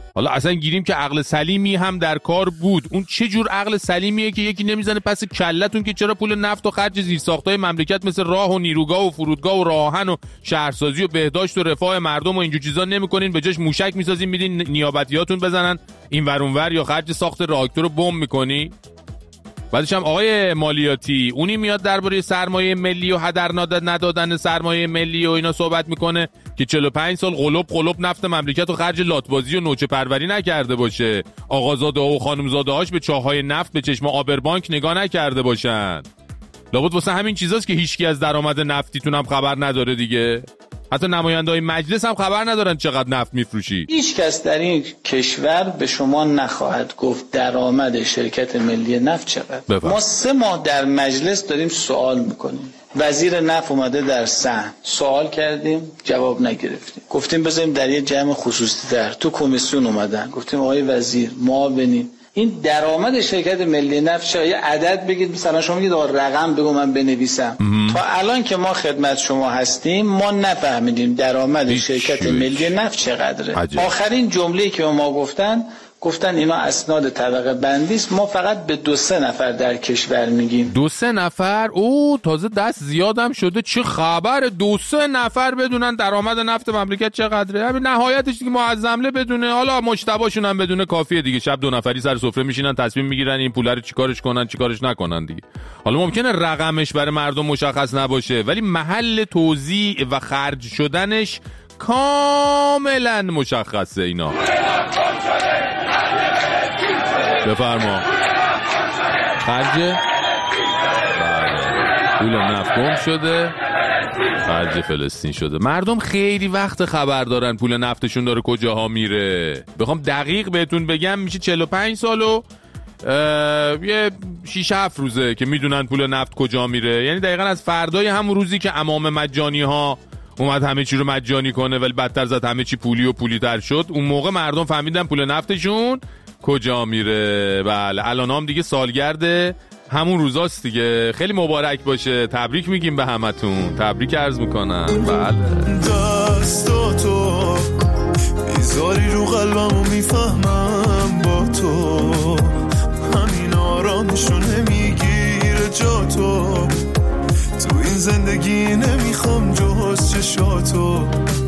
حالا اصلا گیریم که عقل سلیمی هم در کار بود. اون چه جور عقل سلیمیه که یکی نمیزنه پس کلتون که چرا پول نفت و خرج زیرساختای مملکت مثل راه و نیروگاه و فرودگاه و راهن و شهرسازی و بهداشت و رفاه مردم و اینجور چیزا نمیکنین، به جاش موشک میسازین میدین نیابتیاتون بزنن این ور اون ور، یا خرج ساخت راکتور رو بمب میکنی؟ بعدش هم آقای مالیاتی اونی میاد درباره سرمایه ملی و هدر ندادن سرمایه ملی و اینا صحبت میکنه که 45 سال قلوب نفت مملکت و خرج لاتبازی و نوچه پروری نکرده باشه، آقازاده و خانمزاده هاش به چاهای نفت به چشم آبربانک نگاه نکرده باشن. لابد واسه همین چیزاست که هیچکی از درآمد نفتیتون هم خبر نداره دیگه. حتی نماینده‌های مجلس هم خبر ندارن چقدر نفت میفروشی. هیچ کس در این کشور به شما نخواهد گفت درآمد شرکت ملی نفت چقدر. ما 3 ماه در مجلس داریم سوال میکنیم. وزیر نفت اومده در صحن، سوال کردیم جواب نگرفتیم. گفتیم بذاریم در یه جمع خصوصی تو کمیسیون اومدن، گفتیم آقای وزیر معاونین این درآمد شرکت ملی نفت چه؟ یه عدد بگید، مثلا شما میگید رقم بگو من بنویسم. تا الان که ما خدمت شما هستیم ما نفهمیدیم درآمد شرکت ملی نفت چقدره. آخرین جمله‌ای که ما گفتن اینا اسناد طبقه بندی است، ما فقط به 2-3 نفر در کشور میگیم. 2-3 نفر؟ او تازه دست زیادم شده. چه خبر 2-3 نفر بدونن درآمد نفت مملکت چقدره؟ همین نهایتش دیگه معظمله بدونه، حالا مجتباشون هم بدونه کافیه دیگه. شب 2 نفری سر سفره میشینن تصمیم میگیرن این پولا رو چیکارش کنن چیکارش نکنن دیگه. حالا ممکنه رقمش برای مردم مشخص نباشه ولی محل توزیع و خرج شدنش کاملا مشخصه. اینا بفرما خرج پول نفت گم شده، خرج فلسطین شده. مردم خیلی وقت خبر دارن پول نفتشون داره کجاها میره. بخوام دقیق بهتون بگم میشه 45 سال و یه 6-7 روزه که میدونن پول نفت کجا میره. یعنی دقیقا از فردای همون روزی که امام مجانی ها اومد همه چی رو مجانی کنه ولی بدتر زد همه چی پولی و پولی تر شد، اون موقع مردم فهمیدن پول نفتشون کجا میره. بله الان هم دیگه سالگرد همون روزاست دیگه. خیلی مبارک باشه، تبریک میگیم به همتون، تبریک عرض میکنم. بله دستاتو میذاری رو قلبم و میفهمم با تو همین آرامشو نمیگیره جا تو این زندگی نمیخوام جز چشاتو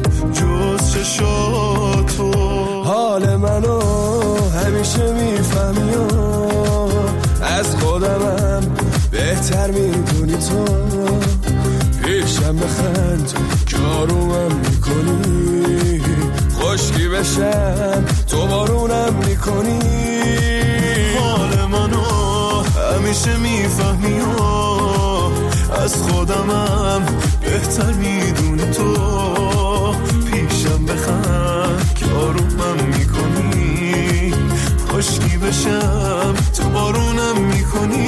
حال منو همیشه میفهمی و از خودمم بهتر میدونی تو پیشم بخند کارومم میکنی خشکی بشم تو بارونم میکنی حال منو همیشه میفهمی و از خودمم بهتر میدونی تو پیشم بخند که آرومم میکنی خشکی بشم تو بارونم میکنی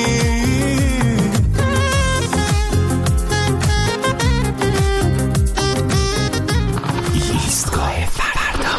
ایستگاه فردا.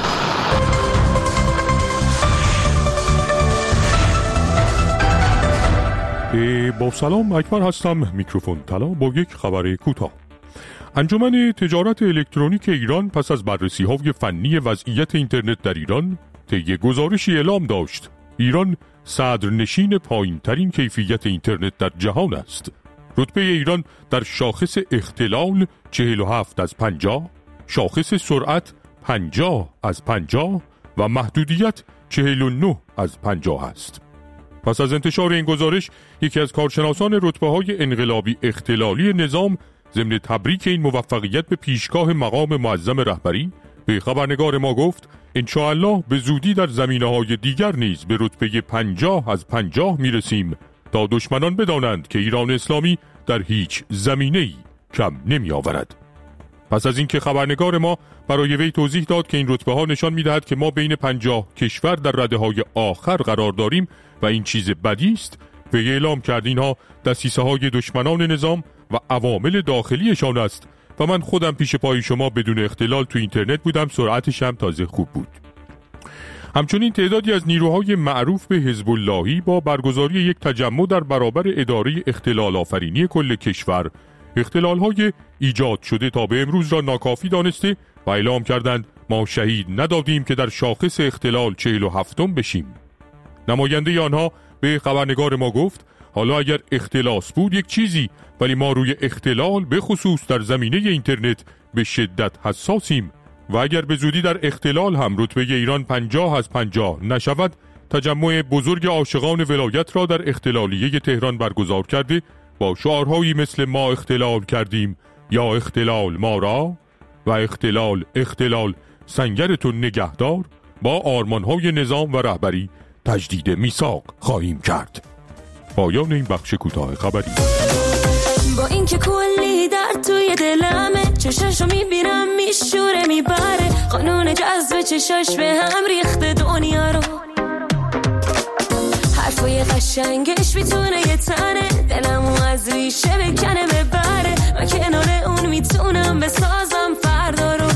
با سلام، اکبر هستم. میکروفون طلا با یک خبر کوتاه. انجمن تجارت الکترونیک ایران پس از بررسی‌های فنی وضعیت اینترنت در ایران طی گزارشی اعلام داشت ایران صدرنشین پایین‌ترین کیفیت اینترنت در جهان است. رتبه ایران در شاخص اختلال 47 از 50، شاخص سرعت 50 از 50 و محدودیت 49 از 50 است. پس از انتشار این گزارش یکی از کارشناسان رتبه‌های انقلابی اختلالی نظام ضمن تبریک این موفقیت به پیشگاه مقام معظم رهبری به خبرنگار ما گفت انشاءالله به زودی در زمینه‌های دیگر نیز به رتبه 50 از 50 میرسیم تا دشمنان بدانند که ایران اسلامی در هیچ زمینه‌ای کم نمی آورد. پس از اینکه خبرنگار ما برای وی توضیح داد که این رتبه‌ها نشان می‌دهد که ما بین 50 کشور در رده‌های آخر قرار داریم و این چیز بدی است، وی اعلام کرد اینها دسیسه‌های دشمنان نظام و عوامل داخلیشان است و من خودم پیش پای شما بدون اختلال تو اینترنت بودم، سرعتش هم تازه خوب بود. همچنین تعدادی از نیروهای معروف به حزب اللهی با برگزاری یک تجمع در برابر اداره اختلال آفرینی کل کشور اختلال‌های ایجاد شده تا به امروز را ناکافی دانسته و اعلام کردند ما شهید ندادیم که در شاخص اختلال 47م بشیم. نماینده آنها به خبرنگار ما گفت حالا اگر اختلاس بود یک چیزی، ولی ما روی اختلال به خصوص در زمینه اینترنت به شدت حساسیم و اگر به زودی در اختلال هم رتبه ایران 50 از 50 نشود، تجمع بزرگ عاشقان ولایت را در اختلالیه تهران برگزار کرده با شعارهایی مثل ما اختلال کردیم یا اختلال ما را و اختلال سنگرتون نگهدار با آرمانهای نظام و رهبری تجدید میثاق خواهیم کرد. پایان این بخش کوتاه خبری. با اینکه کلی درد توی دلمه، چشاشو میبینم میشوره میبره، قانون جذب چشاش به هم ریخته دنیا رو، حرفای قشنگش میتونه یه تنه دلمو از ریشه بکنه ببره، من کنار اون میتونم بسازم فردا رو،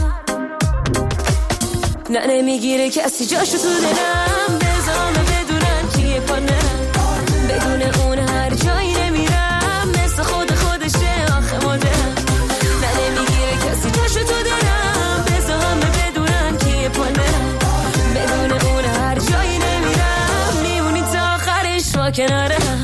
نه نمیگیره کسی جاشو تو دلم، بذارم بدونن کیه پانرم، بدون اون هر جایی نمیرم، مثل خودشه آخه مادرم، نه نمیگیره کسی جاشو تو دلم، بذارم بدونن کیه پانرم، بدون اون هر جایی نمیرم، میمونی تا آخرش با کنارم.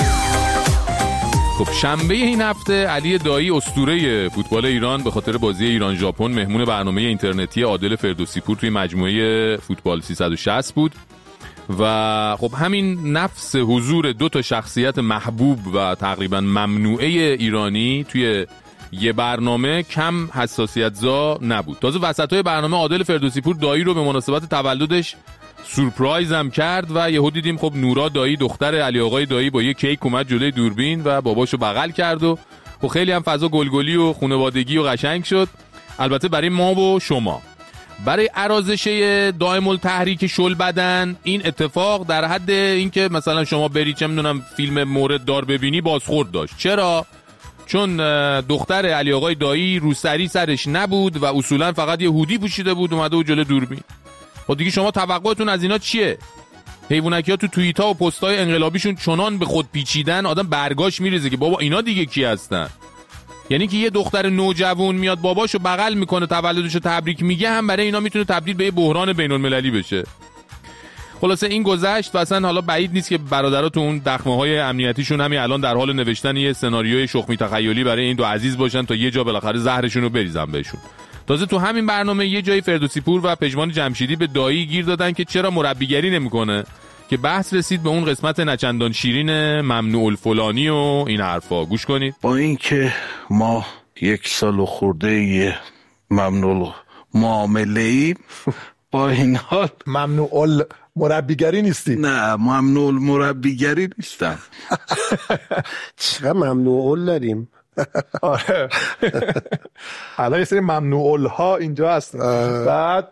خب شنبه این هفته علی دایی اسطوره فوتبال ایران به خاطر بازی ایران ژاپن مهمون برنامه اینترنتی عادل فردوسی پور توی مجموعه فوتبال 360 بود و خب همین نفس حضور دو تا شخصیت محبوب و تقریبا ممنوعه ایرانی توی یه برنامه کم حساسیت زا نبود. تازه وسطای برنامه عادل فردوسی پور دایی رو به مناسبت تولدش سورپرایز هم کرد و یهو دیدیم خب نورا دایی دختر علی آقای دایی با یه کیک اومد جلوی دوربین و باباشو بغل کرد و خیلی هم فضا گلگلی و خانوادگی و قشنگ شد. البته برای ما و شما، برای ارازشه دائم التحریک شل بدن این اتفاق در حد اینکه مثلا شما بری چه میدونم فیلم مورد دار ببینی بازخورد داشت. چرا؟ چون دختر علی آقای دایی روسری سرش نبود و اصولا فقط یه هودی پوشیده بود اومده و جلوی دوربین. خب دیگه شما توقعتون از اینا چیه؟ حیوانکی‌ها تو توییت‌ها و پست‌های انقلابیشون چنان به خود پیچیدن آدم برگاش میریزه که بابا اینا دیگه کی هستن؟ یعنی که یه دختر نوجوان میاد باباشو بغل میکنه تولدشو تبریک میگه هم برای اینا میتونه تبدیل به یه بحران بین‌المللی بشه. خلاصه این گذشت و اصلا حالا بعید نیست که برادرها تو اون دخمه‌های امنیتیشون همین الان در حال نوشتن یه سناریوی شخمی تخیلی برای این دو عزیز باشن تا یه جا بالاخره زهرشون رو بریزن بهشون. تازه تو همین برنامه یه جایی فردوسی پور و پژمان جمشیدی به دایی گیر دادن که چرا مربیگری نمیکنه، که بحث رسید به اون قسمت نچندان شیرین ممنوع الفلانی و این حرفا. گوش کنید. با اینکه ما 1 سال و خورده ممنوع معامله‌ای با این حال ممنوع مربیگری نیستی؟ نه ممنوع مربیگری نیستم. چرا ممنوع داریم؟ آره الان یه سری ممنوع ها اینجا هستن، بعد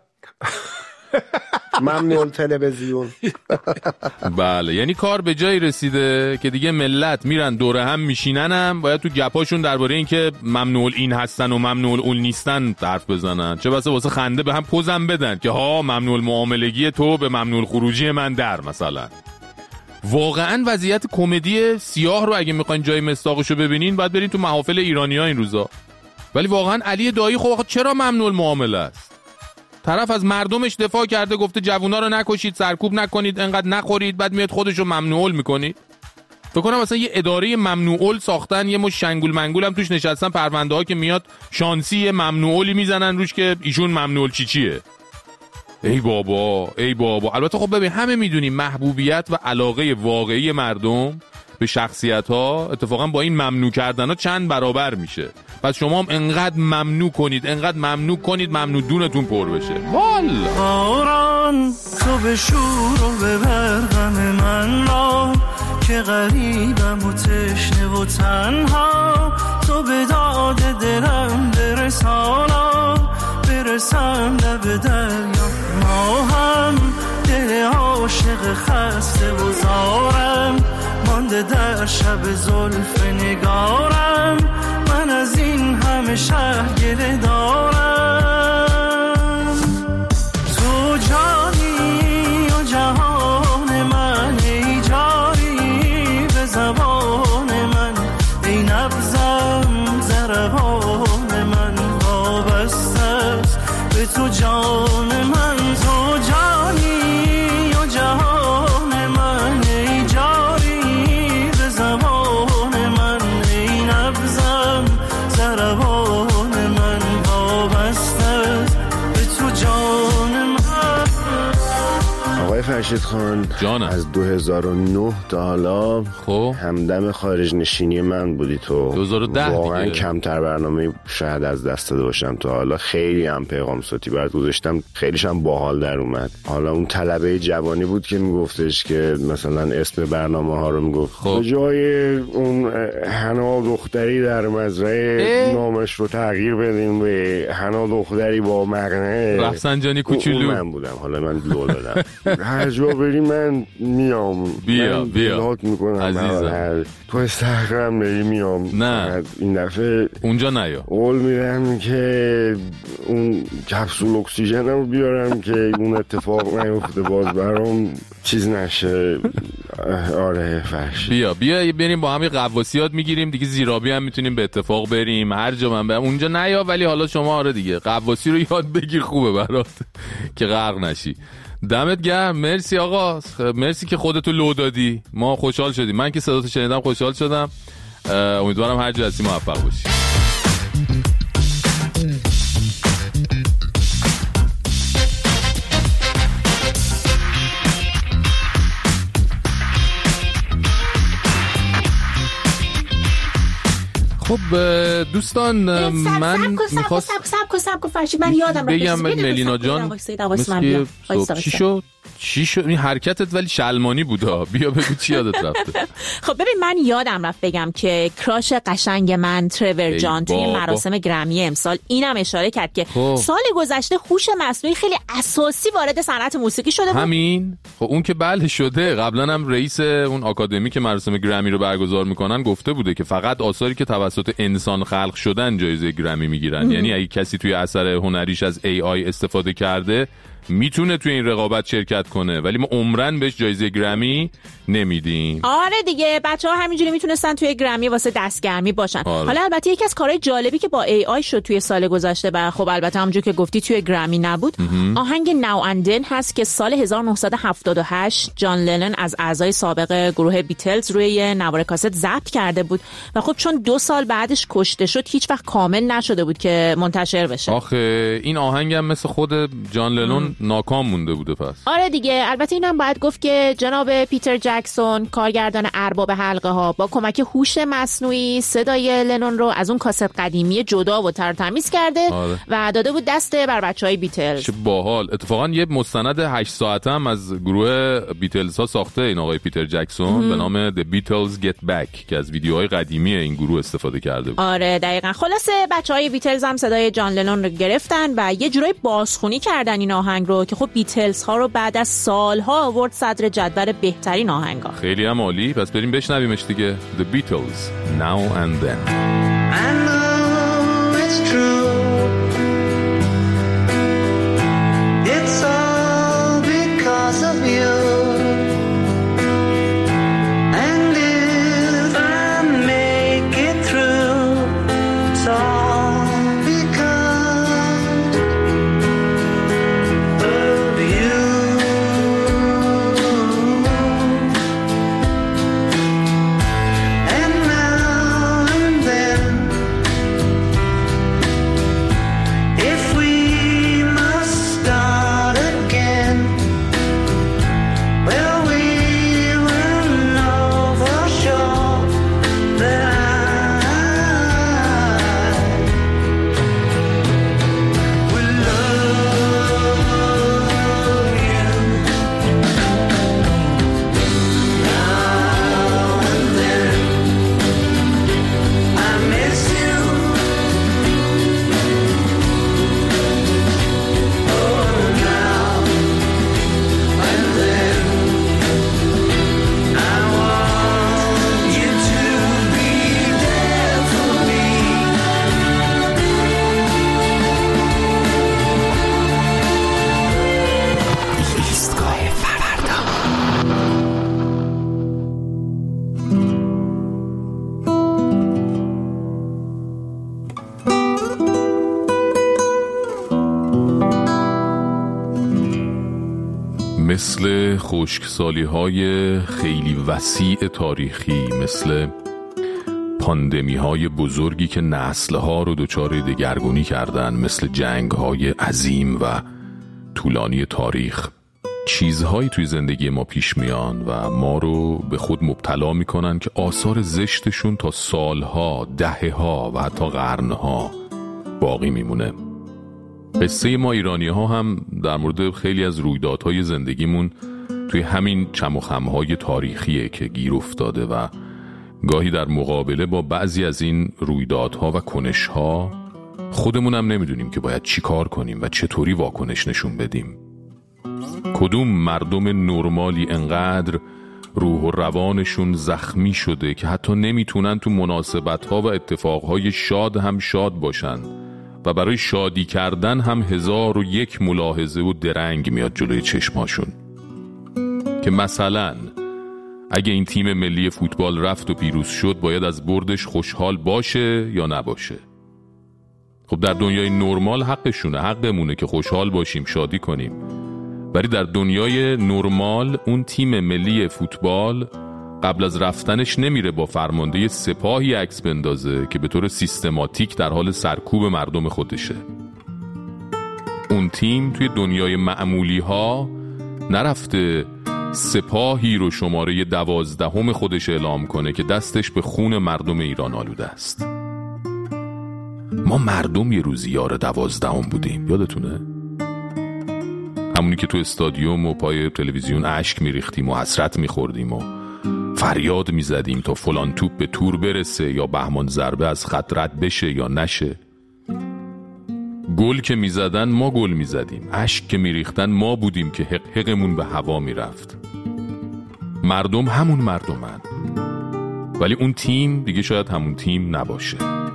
ممنوع تلویزیون. بله یعنی کار به جایی رسیده که دیگه ملت میرن دوره هم میشیننم باید تو گپاشون درباره این که ممنوع این هستن و ممنوع اون نیستن حرف بزنن، چه بسا واسه خنده به هم پوزم بدن که ها ممنوع معاملگی تو به ممنوع خروجی من در مثلا. واقعا وضعیت کمدی سیاه رو اگه میخواین جای مصداقشو ببینین باید برین تو محافل ایرانی‌ها این روزا. ولی واقعا علی دایی خب چرا ممنوع معامله است؟ طرف از مردمش دفاع کرده گفته جوونا رو نکشید، سرکوب نکنید، انقدر نخورید، بعد میاد خودشو ممنوع میکنید. فکر کنم مثلا یه اداره ممنوع ساختن، یه مش شنگول منگول هم توش نشستن، پرونده ها که میاد شانسی ممنوعی میزنن روش که ایشون ممنوع چیه. ای بابا. البته خب ببین همه میدونیم محبوبیت و علاقه واقعی مردم به شخصیت ها اتفاقا با این ممنوع کردن ها چند برابر میشه. پس شما هم انقدر ممنوع کنید ممنوع دونتون پر بشه. باران تو به شور و به برغم من را که غریبم و تشنه و تنها، تو به داد دلم برسم لب دریا، ما هم دل عاشق خسته و زارم مانده در شب زلف نگارم، من از این همه شهر گله دارم، تو جانی و جهان من، ای جاری به زبان من، ای نبضم ضربان من، وابسته است به تو جان آقای فرشید خان جانم. از 2009 تا حالا خب همدم خارج نشینی من بودی تو. 2010 واقعا دیگه. کمتر برنامه شاید از دست داده باشم تا حالا. خیلی هم پیغام صوتی برات گذاشتم، خیلیش هم باحال در اومد. حالا اون طلبه جوانی بود که میگفتش که مثلا اسم برنامه ها رو میگفت به جای اون حنا دختری در مزرعه نامش رو تغییر بدیم به حنا دختری با مقنعه. رفسنجانی کوچولو من بودم. حالا من لو دادم. هر جا بری من میام. بیا میکنم عزیزم. تو استخرم بری میام. نه این دفعه اونجا نیا. قول میدم که اون کپسول اکسیژن رو بیارم که اون اتفاق نیفته باز برام چیز نشه. آره فرش. بیا بریم با هم قواسی یاد میگیریم دیگه. زیرابی هم میتونیم به اتفاق بریم هر جا من برم. اونجا نیا ولی حالا شما آره دیگه قواسی رو یاد بگیر، خوبه برات که غرق نشی. دمت گرم. مرسی آقا، مرسی که خودتو لو دادی. ما خوشحال شدیم. من که صداتو شنیدم خوشحال شدم. امیدوارم هر جا هستی موفق باشی. خب دوستان من میخواست سب کن فرشید، من یادم رفت بگم ملینا جان چی شد این حرکتت ولی شلمانی بودا. بیا بگو چی یادت رفته. خب ببین من یادم رفت بگم که کراش قشنگ من ترور جان توی مراسم گرمی امسال اینم اشاره کرد که سال گذشته هوش مصنوعی خیلی اساسی وارد صنعت موسیقی شده بود. همین خب اون که بله شده. قبلا هم رئیس اون آکادمی که مراسم گرمی رو برگزار میکنن گفته بوده که فقط آثاری که توسط انسان خلق شدن جایزه گرمی میگیرن. یعنی اگه کسی توی اثر هنریش از AI استفاده کرده میتونه توی این رقابت شرکت کنه، ولی ما عمرن بهش جایزه گرمی نمیدیم. آره دیگه، بچه‌ها همینجوری میتونستن توی گرمی واسه دستگرمی باشن. حالا البته یکی از کارهای جالبی که با AI شد توی سال گذشته و خب البته همونجور که گفتی توی گرمی نبود، آهنگ ناو اند دن هست که سال 1978 جان لنون از اعضای سابق گروه بیتلز روی یه نوار کاست ضبط کرده بود و خب چون 2 سال بعدش کشته شد هیچ وقت کامل نشده بود که منتشر بشه. آخه این آهنگ هم مثل خود جان لنون ناکام مونده بوده پس. آره دیگه، البته اینم باید گفت که جناب پیتر جکسون کارگردان ارباب حلقه ها با کمک هوش مصنوعی صدای لنون رو از اون کاست قدیمی جدا و تمیز کرده و داده بود دست بر بچهای بیتلز. چه باحال. اتفاقا یه مستند 8 ساعته هم از گروه بیتلز ها ساخته این آقای پیتر جکسون به نام The Beatles Get Back که از ویدیوهای قدیمی این گروه استفاده کرده بود. آره دقیقاً. خلاصه بچهای بیتلز هم صدای جان لنون رو گرفتن و یه جورایی بازخونی کردن این آهنگ رو که خب بیتلز ها رو بعد از سالها آورد صدر جدول بهترین آهنگا. خیلی هم عالی. پس بریم بشنویمش دیگه. The Beatles Now and Then. I know it's true. It's all because of you. And if I make it through, it's all because of you. And now and then, if we must start again, well, we will know for sure that I will love you. Now and then, I miss you. Oh, now and then, I want you to be there for me. ایستگاه فردا. مثل خشکسالی‌های خیلی وسیع تاریخی، مثل پاندمی‌های بزرگی که نسل‌ها رو دچار دگرگونی کردن، مثل جنگ‌های عظیم و طولانی تاریخ، چیزهایی توی زندگی ما پیش میان و ما رو به خود مبتلا میکنن که آثار زشتشون تا سالها، دهه‌ها و حتی قرنها باقی میمونه. قصه ما ایرانی‌ها هم در مورد خیلی از رویدادهای زندگیمون توی همین چم و خم‌های تاریخیه که گیر افتاده و گاهی در مقابله با بعضی از این رویدادها و کنش‌ها خودمون هم نمیدونیم که باید چی کار کنیم و چطوری واکنش نشون بدیم. کدوم مردم نرمالی انقدر روح و روانشون زخمی شده که حتی نمیتونن تو مناسبت‌ها و اتفاقهای شاد هم شاد باشن و برای شادی کردن هم 1001 ملاحظه و درنگ میاد جلوی چشماشون که مثلا اگه این تیم ملی فوتبال رفت و پیروز شد باید از بردش خوشحال باشه یا نباشه. خب در دنیای نرمال حقشونه، حقمونه که خوشحال باشیم، شادی کنیم، ولی در دنیای نرمال اون تیم ملی فوتبال قبل از رفتنش نمیره با فرمانده سپاهی عکس بندازه که به طور سیستماتیک در حال سرکوب مردم خودشه. اون تیم توی دنیای معمولی ها نرفته سپاهی رو شماره 12 خودش اعلام کنه که دستش به خون مردم ایران آلوده است. ما مردم یه روزی یار 12 بودیم، یادتونه؟ همونی که تو استادیوم و پای تلویزیون اشک میریختیم و حسرت میخوردیم و فریاد میزدیم تا فلان توپ به تور برسه یا بهمان ضربه از خط رد بشه یا نشه. گل که میزدن ما گل میزدیم، اشک که میریختن ما بودیم که حقمون به هوا میرفت. مردم همون مردمن، ولی اون تیم دیگه شاید همون تیم نباشه.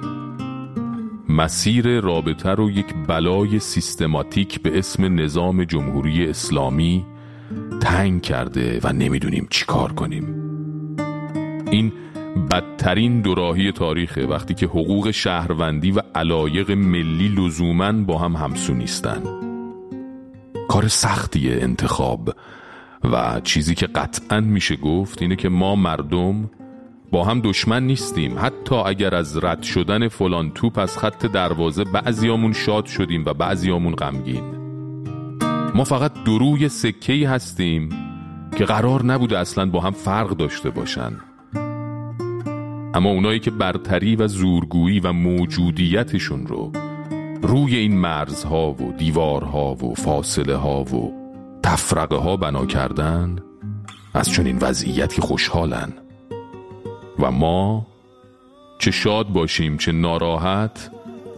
مسیر رابطه رو یک بلای سیستماتیک به اسم نظام جمهوری اسلامی تنگ کرده و نمیدونیم چی کار کنیم. این بدترین دوراهی تاریخه وقتی که حقوق شهروندی و علایق ملی لزوماً با هم همسو نیستن. کار سختیه انتخاب و چیزی که قطعاً میشه گفت اینه که ما مردم با هم دشمن نیستیم. حتی اگر از رد شدن فلان توپ از خط دروازه بعضیامون شاد شدیم و بعضیامون غمگین، ما فقط دروی سکه‌ای هستیم که قرار نبوده اصلاً با هم فرق داشته باشن. اما اونایی که برتری و زورگویی و موجودیتشون رو روی این مرزها و دیوارها و فاصله ها و تفرقه ها بنا کردن از چنین وضعیتی خوشحالن و ما چه شاد باشیم چه ناراحت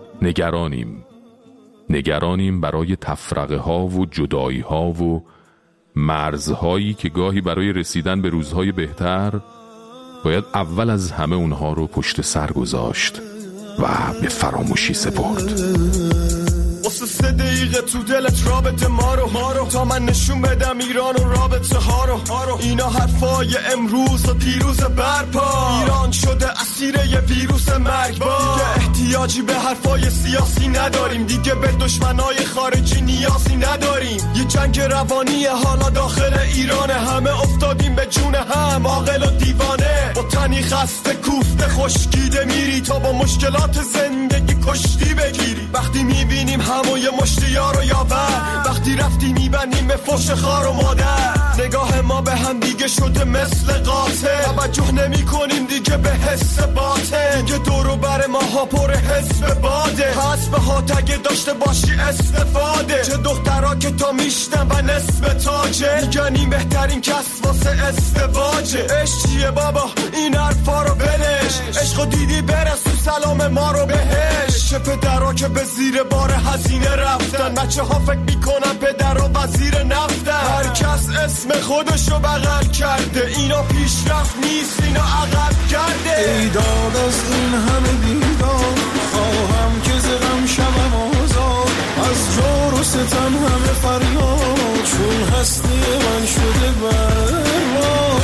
نگرانیم برای تفرقه ها و جدایی ها و مرزهایی که گاهی برای رسیدن به روزهای بهتر باید اول از همه اونها رو پشت سر گذاشت و به فراموشی سپرد. واسه 3 دقیقه تو دلت رابطه ما رو تا من نشون بدم ایران و رابطه ها رو. اینا حرفای امروز و دیروز برپا. ایران شده اسیر یه ویروس مرگبار. دیگه احتیاجی به حرفای سیاسی نداریم، دیگه به دشمنای خارجی نیازی نداریم. یه جنگ روانی حالا داخل ایرانه، همه افتادیم به جون هم، عاقل و دیوانه. با تنی خسته کوفته خشکیده میری تا با مشکلات زندگی کشتی بگیری. وقتی میبینیم همون یه مشتی یار و یاور، وقتی رفتی میبندیم به فحش خار و مادر. نگاه ما به هم دیگه شده مثل قاتل، توجه نمی کنیم دیگه به حس باطن. دیگه دورو بر ما ها پر حس باده، حسب ها تگه داشته باشی استفاده. چه دخترها که تا میشتن و نصف تاجه، میگنیم بهترین کس واسه ازدواجه. عشق چیه بابا این حرفا رو بلش، عشقو دیدی برسو سلام ما رو بهش. چه پدرها که به زیر بار هزینه رفتن، بچه ها فکر میکنن پدر و وزیر نفتن. هر کس اسم خودشو بغل کرده، اینا پیشرفت نیست اینا عقب کرده. ایداد از این همه دیدار، خواهم که زغم شوم آزاد. از جور و ستم همه فریاد، چون هستی من شده برباد.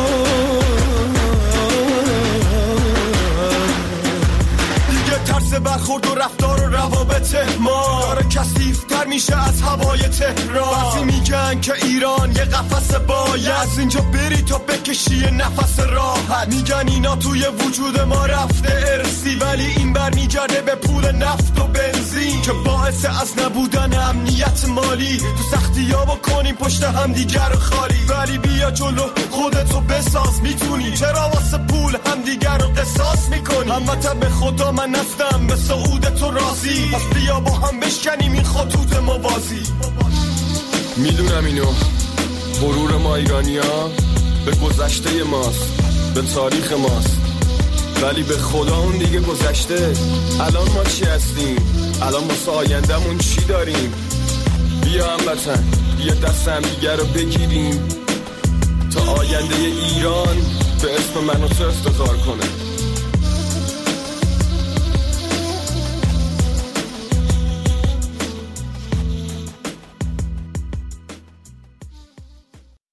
ترس برخورد و رفتار و روابط ما داره کثیف‌تر میشه از هوای تهران. بعضی میگن که ایران یه قفس باید، از اینجا بری تا تا بکشی نفس راحت. میگن اینا توی وجود ما رفته ارسی، ولی این برمیگرده به پول نفت و بنزین که باعث از نبودن امنیت مالی. تو سختی ها بکنیم پشت هم دیگر خالی، ولی بیا جلو خودتو بساز. میتونی چرا واسه پول هم دیگر رو قصاص میکنی؟ هموطن به خدا من نستم به سعودت تو راضی، پس بیا با هم بشکنیم این خطوط موازی. میدونم اینو غرور ما ایرانی‌ها به گذشته ماست، به تاریخ ماست، ولی به خدا اون دیگه گذشته. الان ما چی هستیم؟ الان واسه آینده‌مون چی داریم؟ بیا هموطن بیا دست هم دیگه رو بگیریم تا آینده ایران به اسم من و تو افتخار کنه.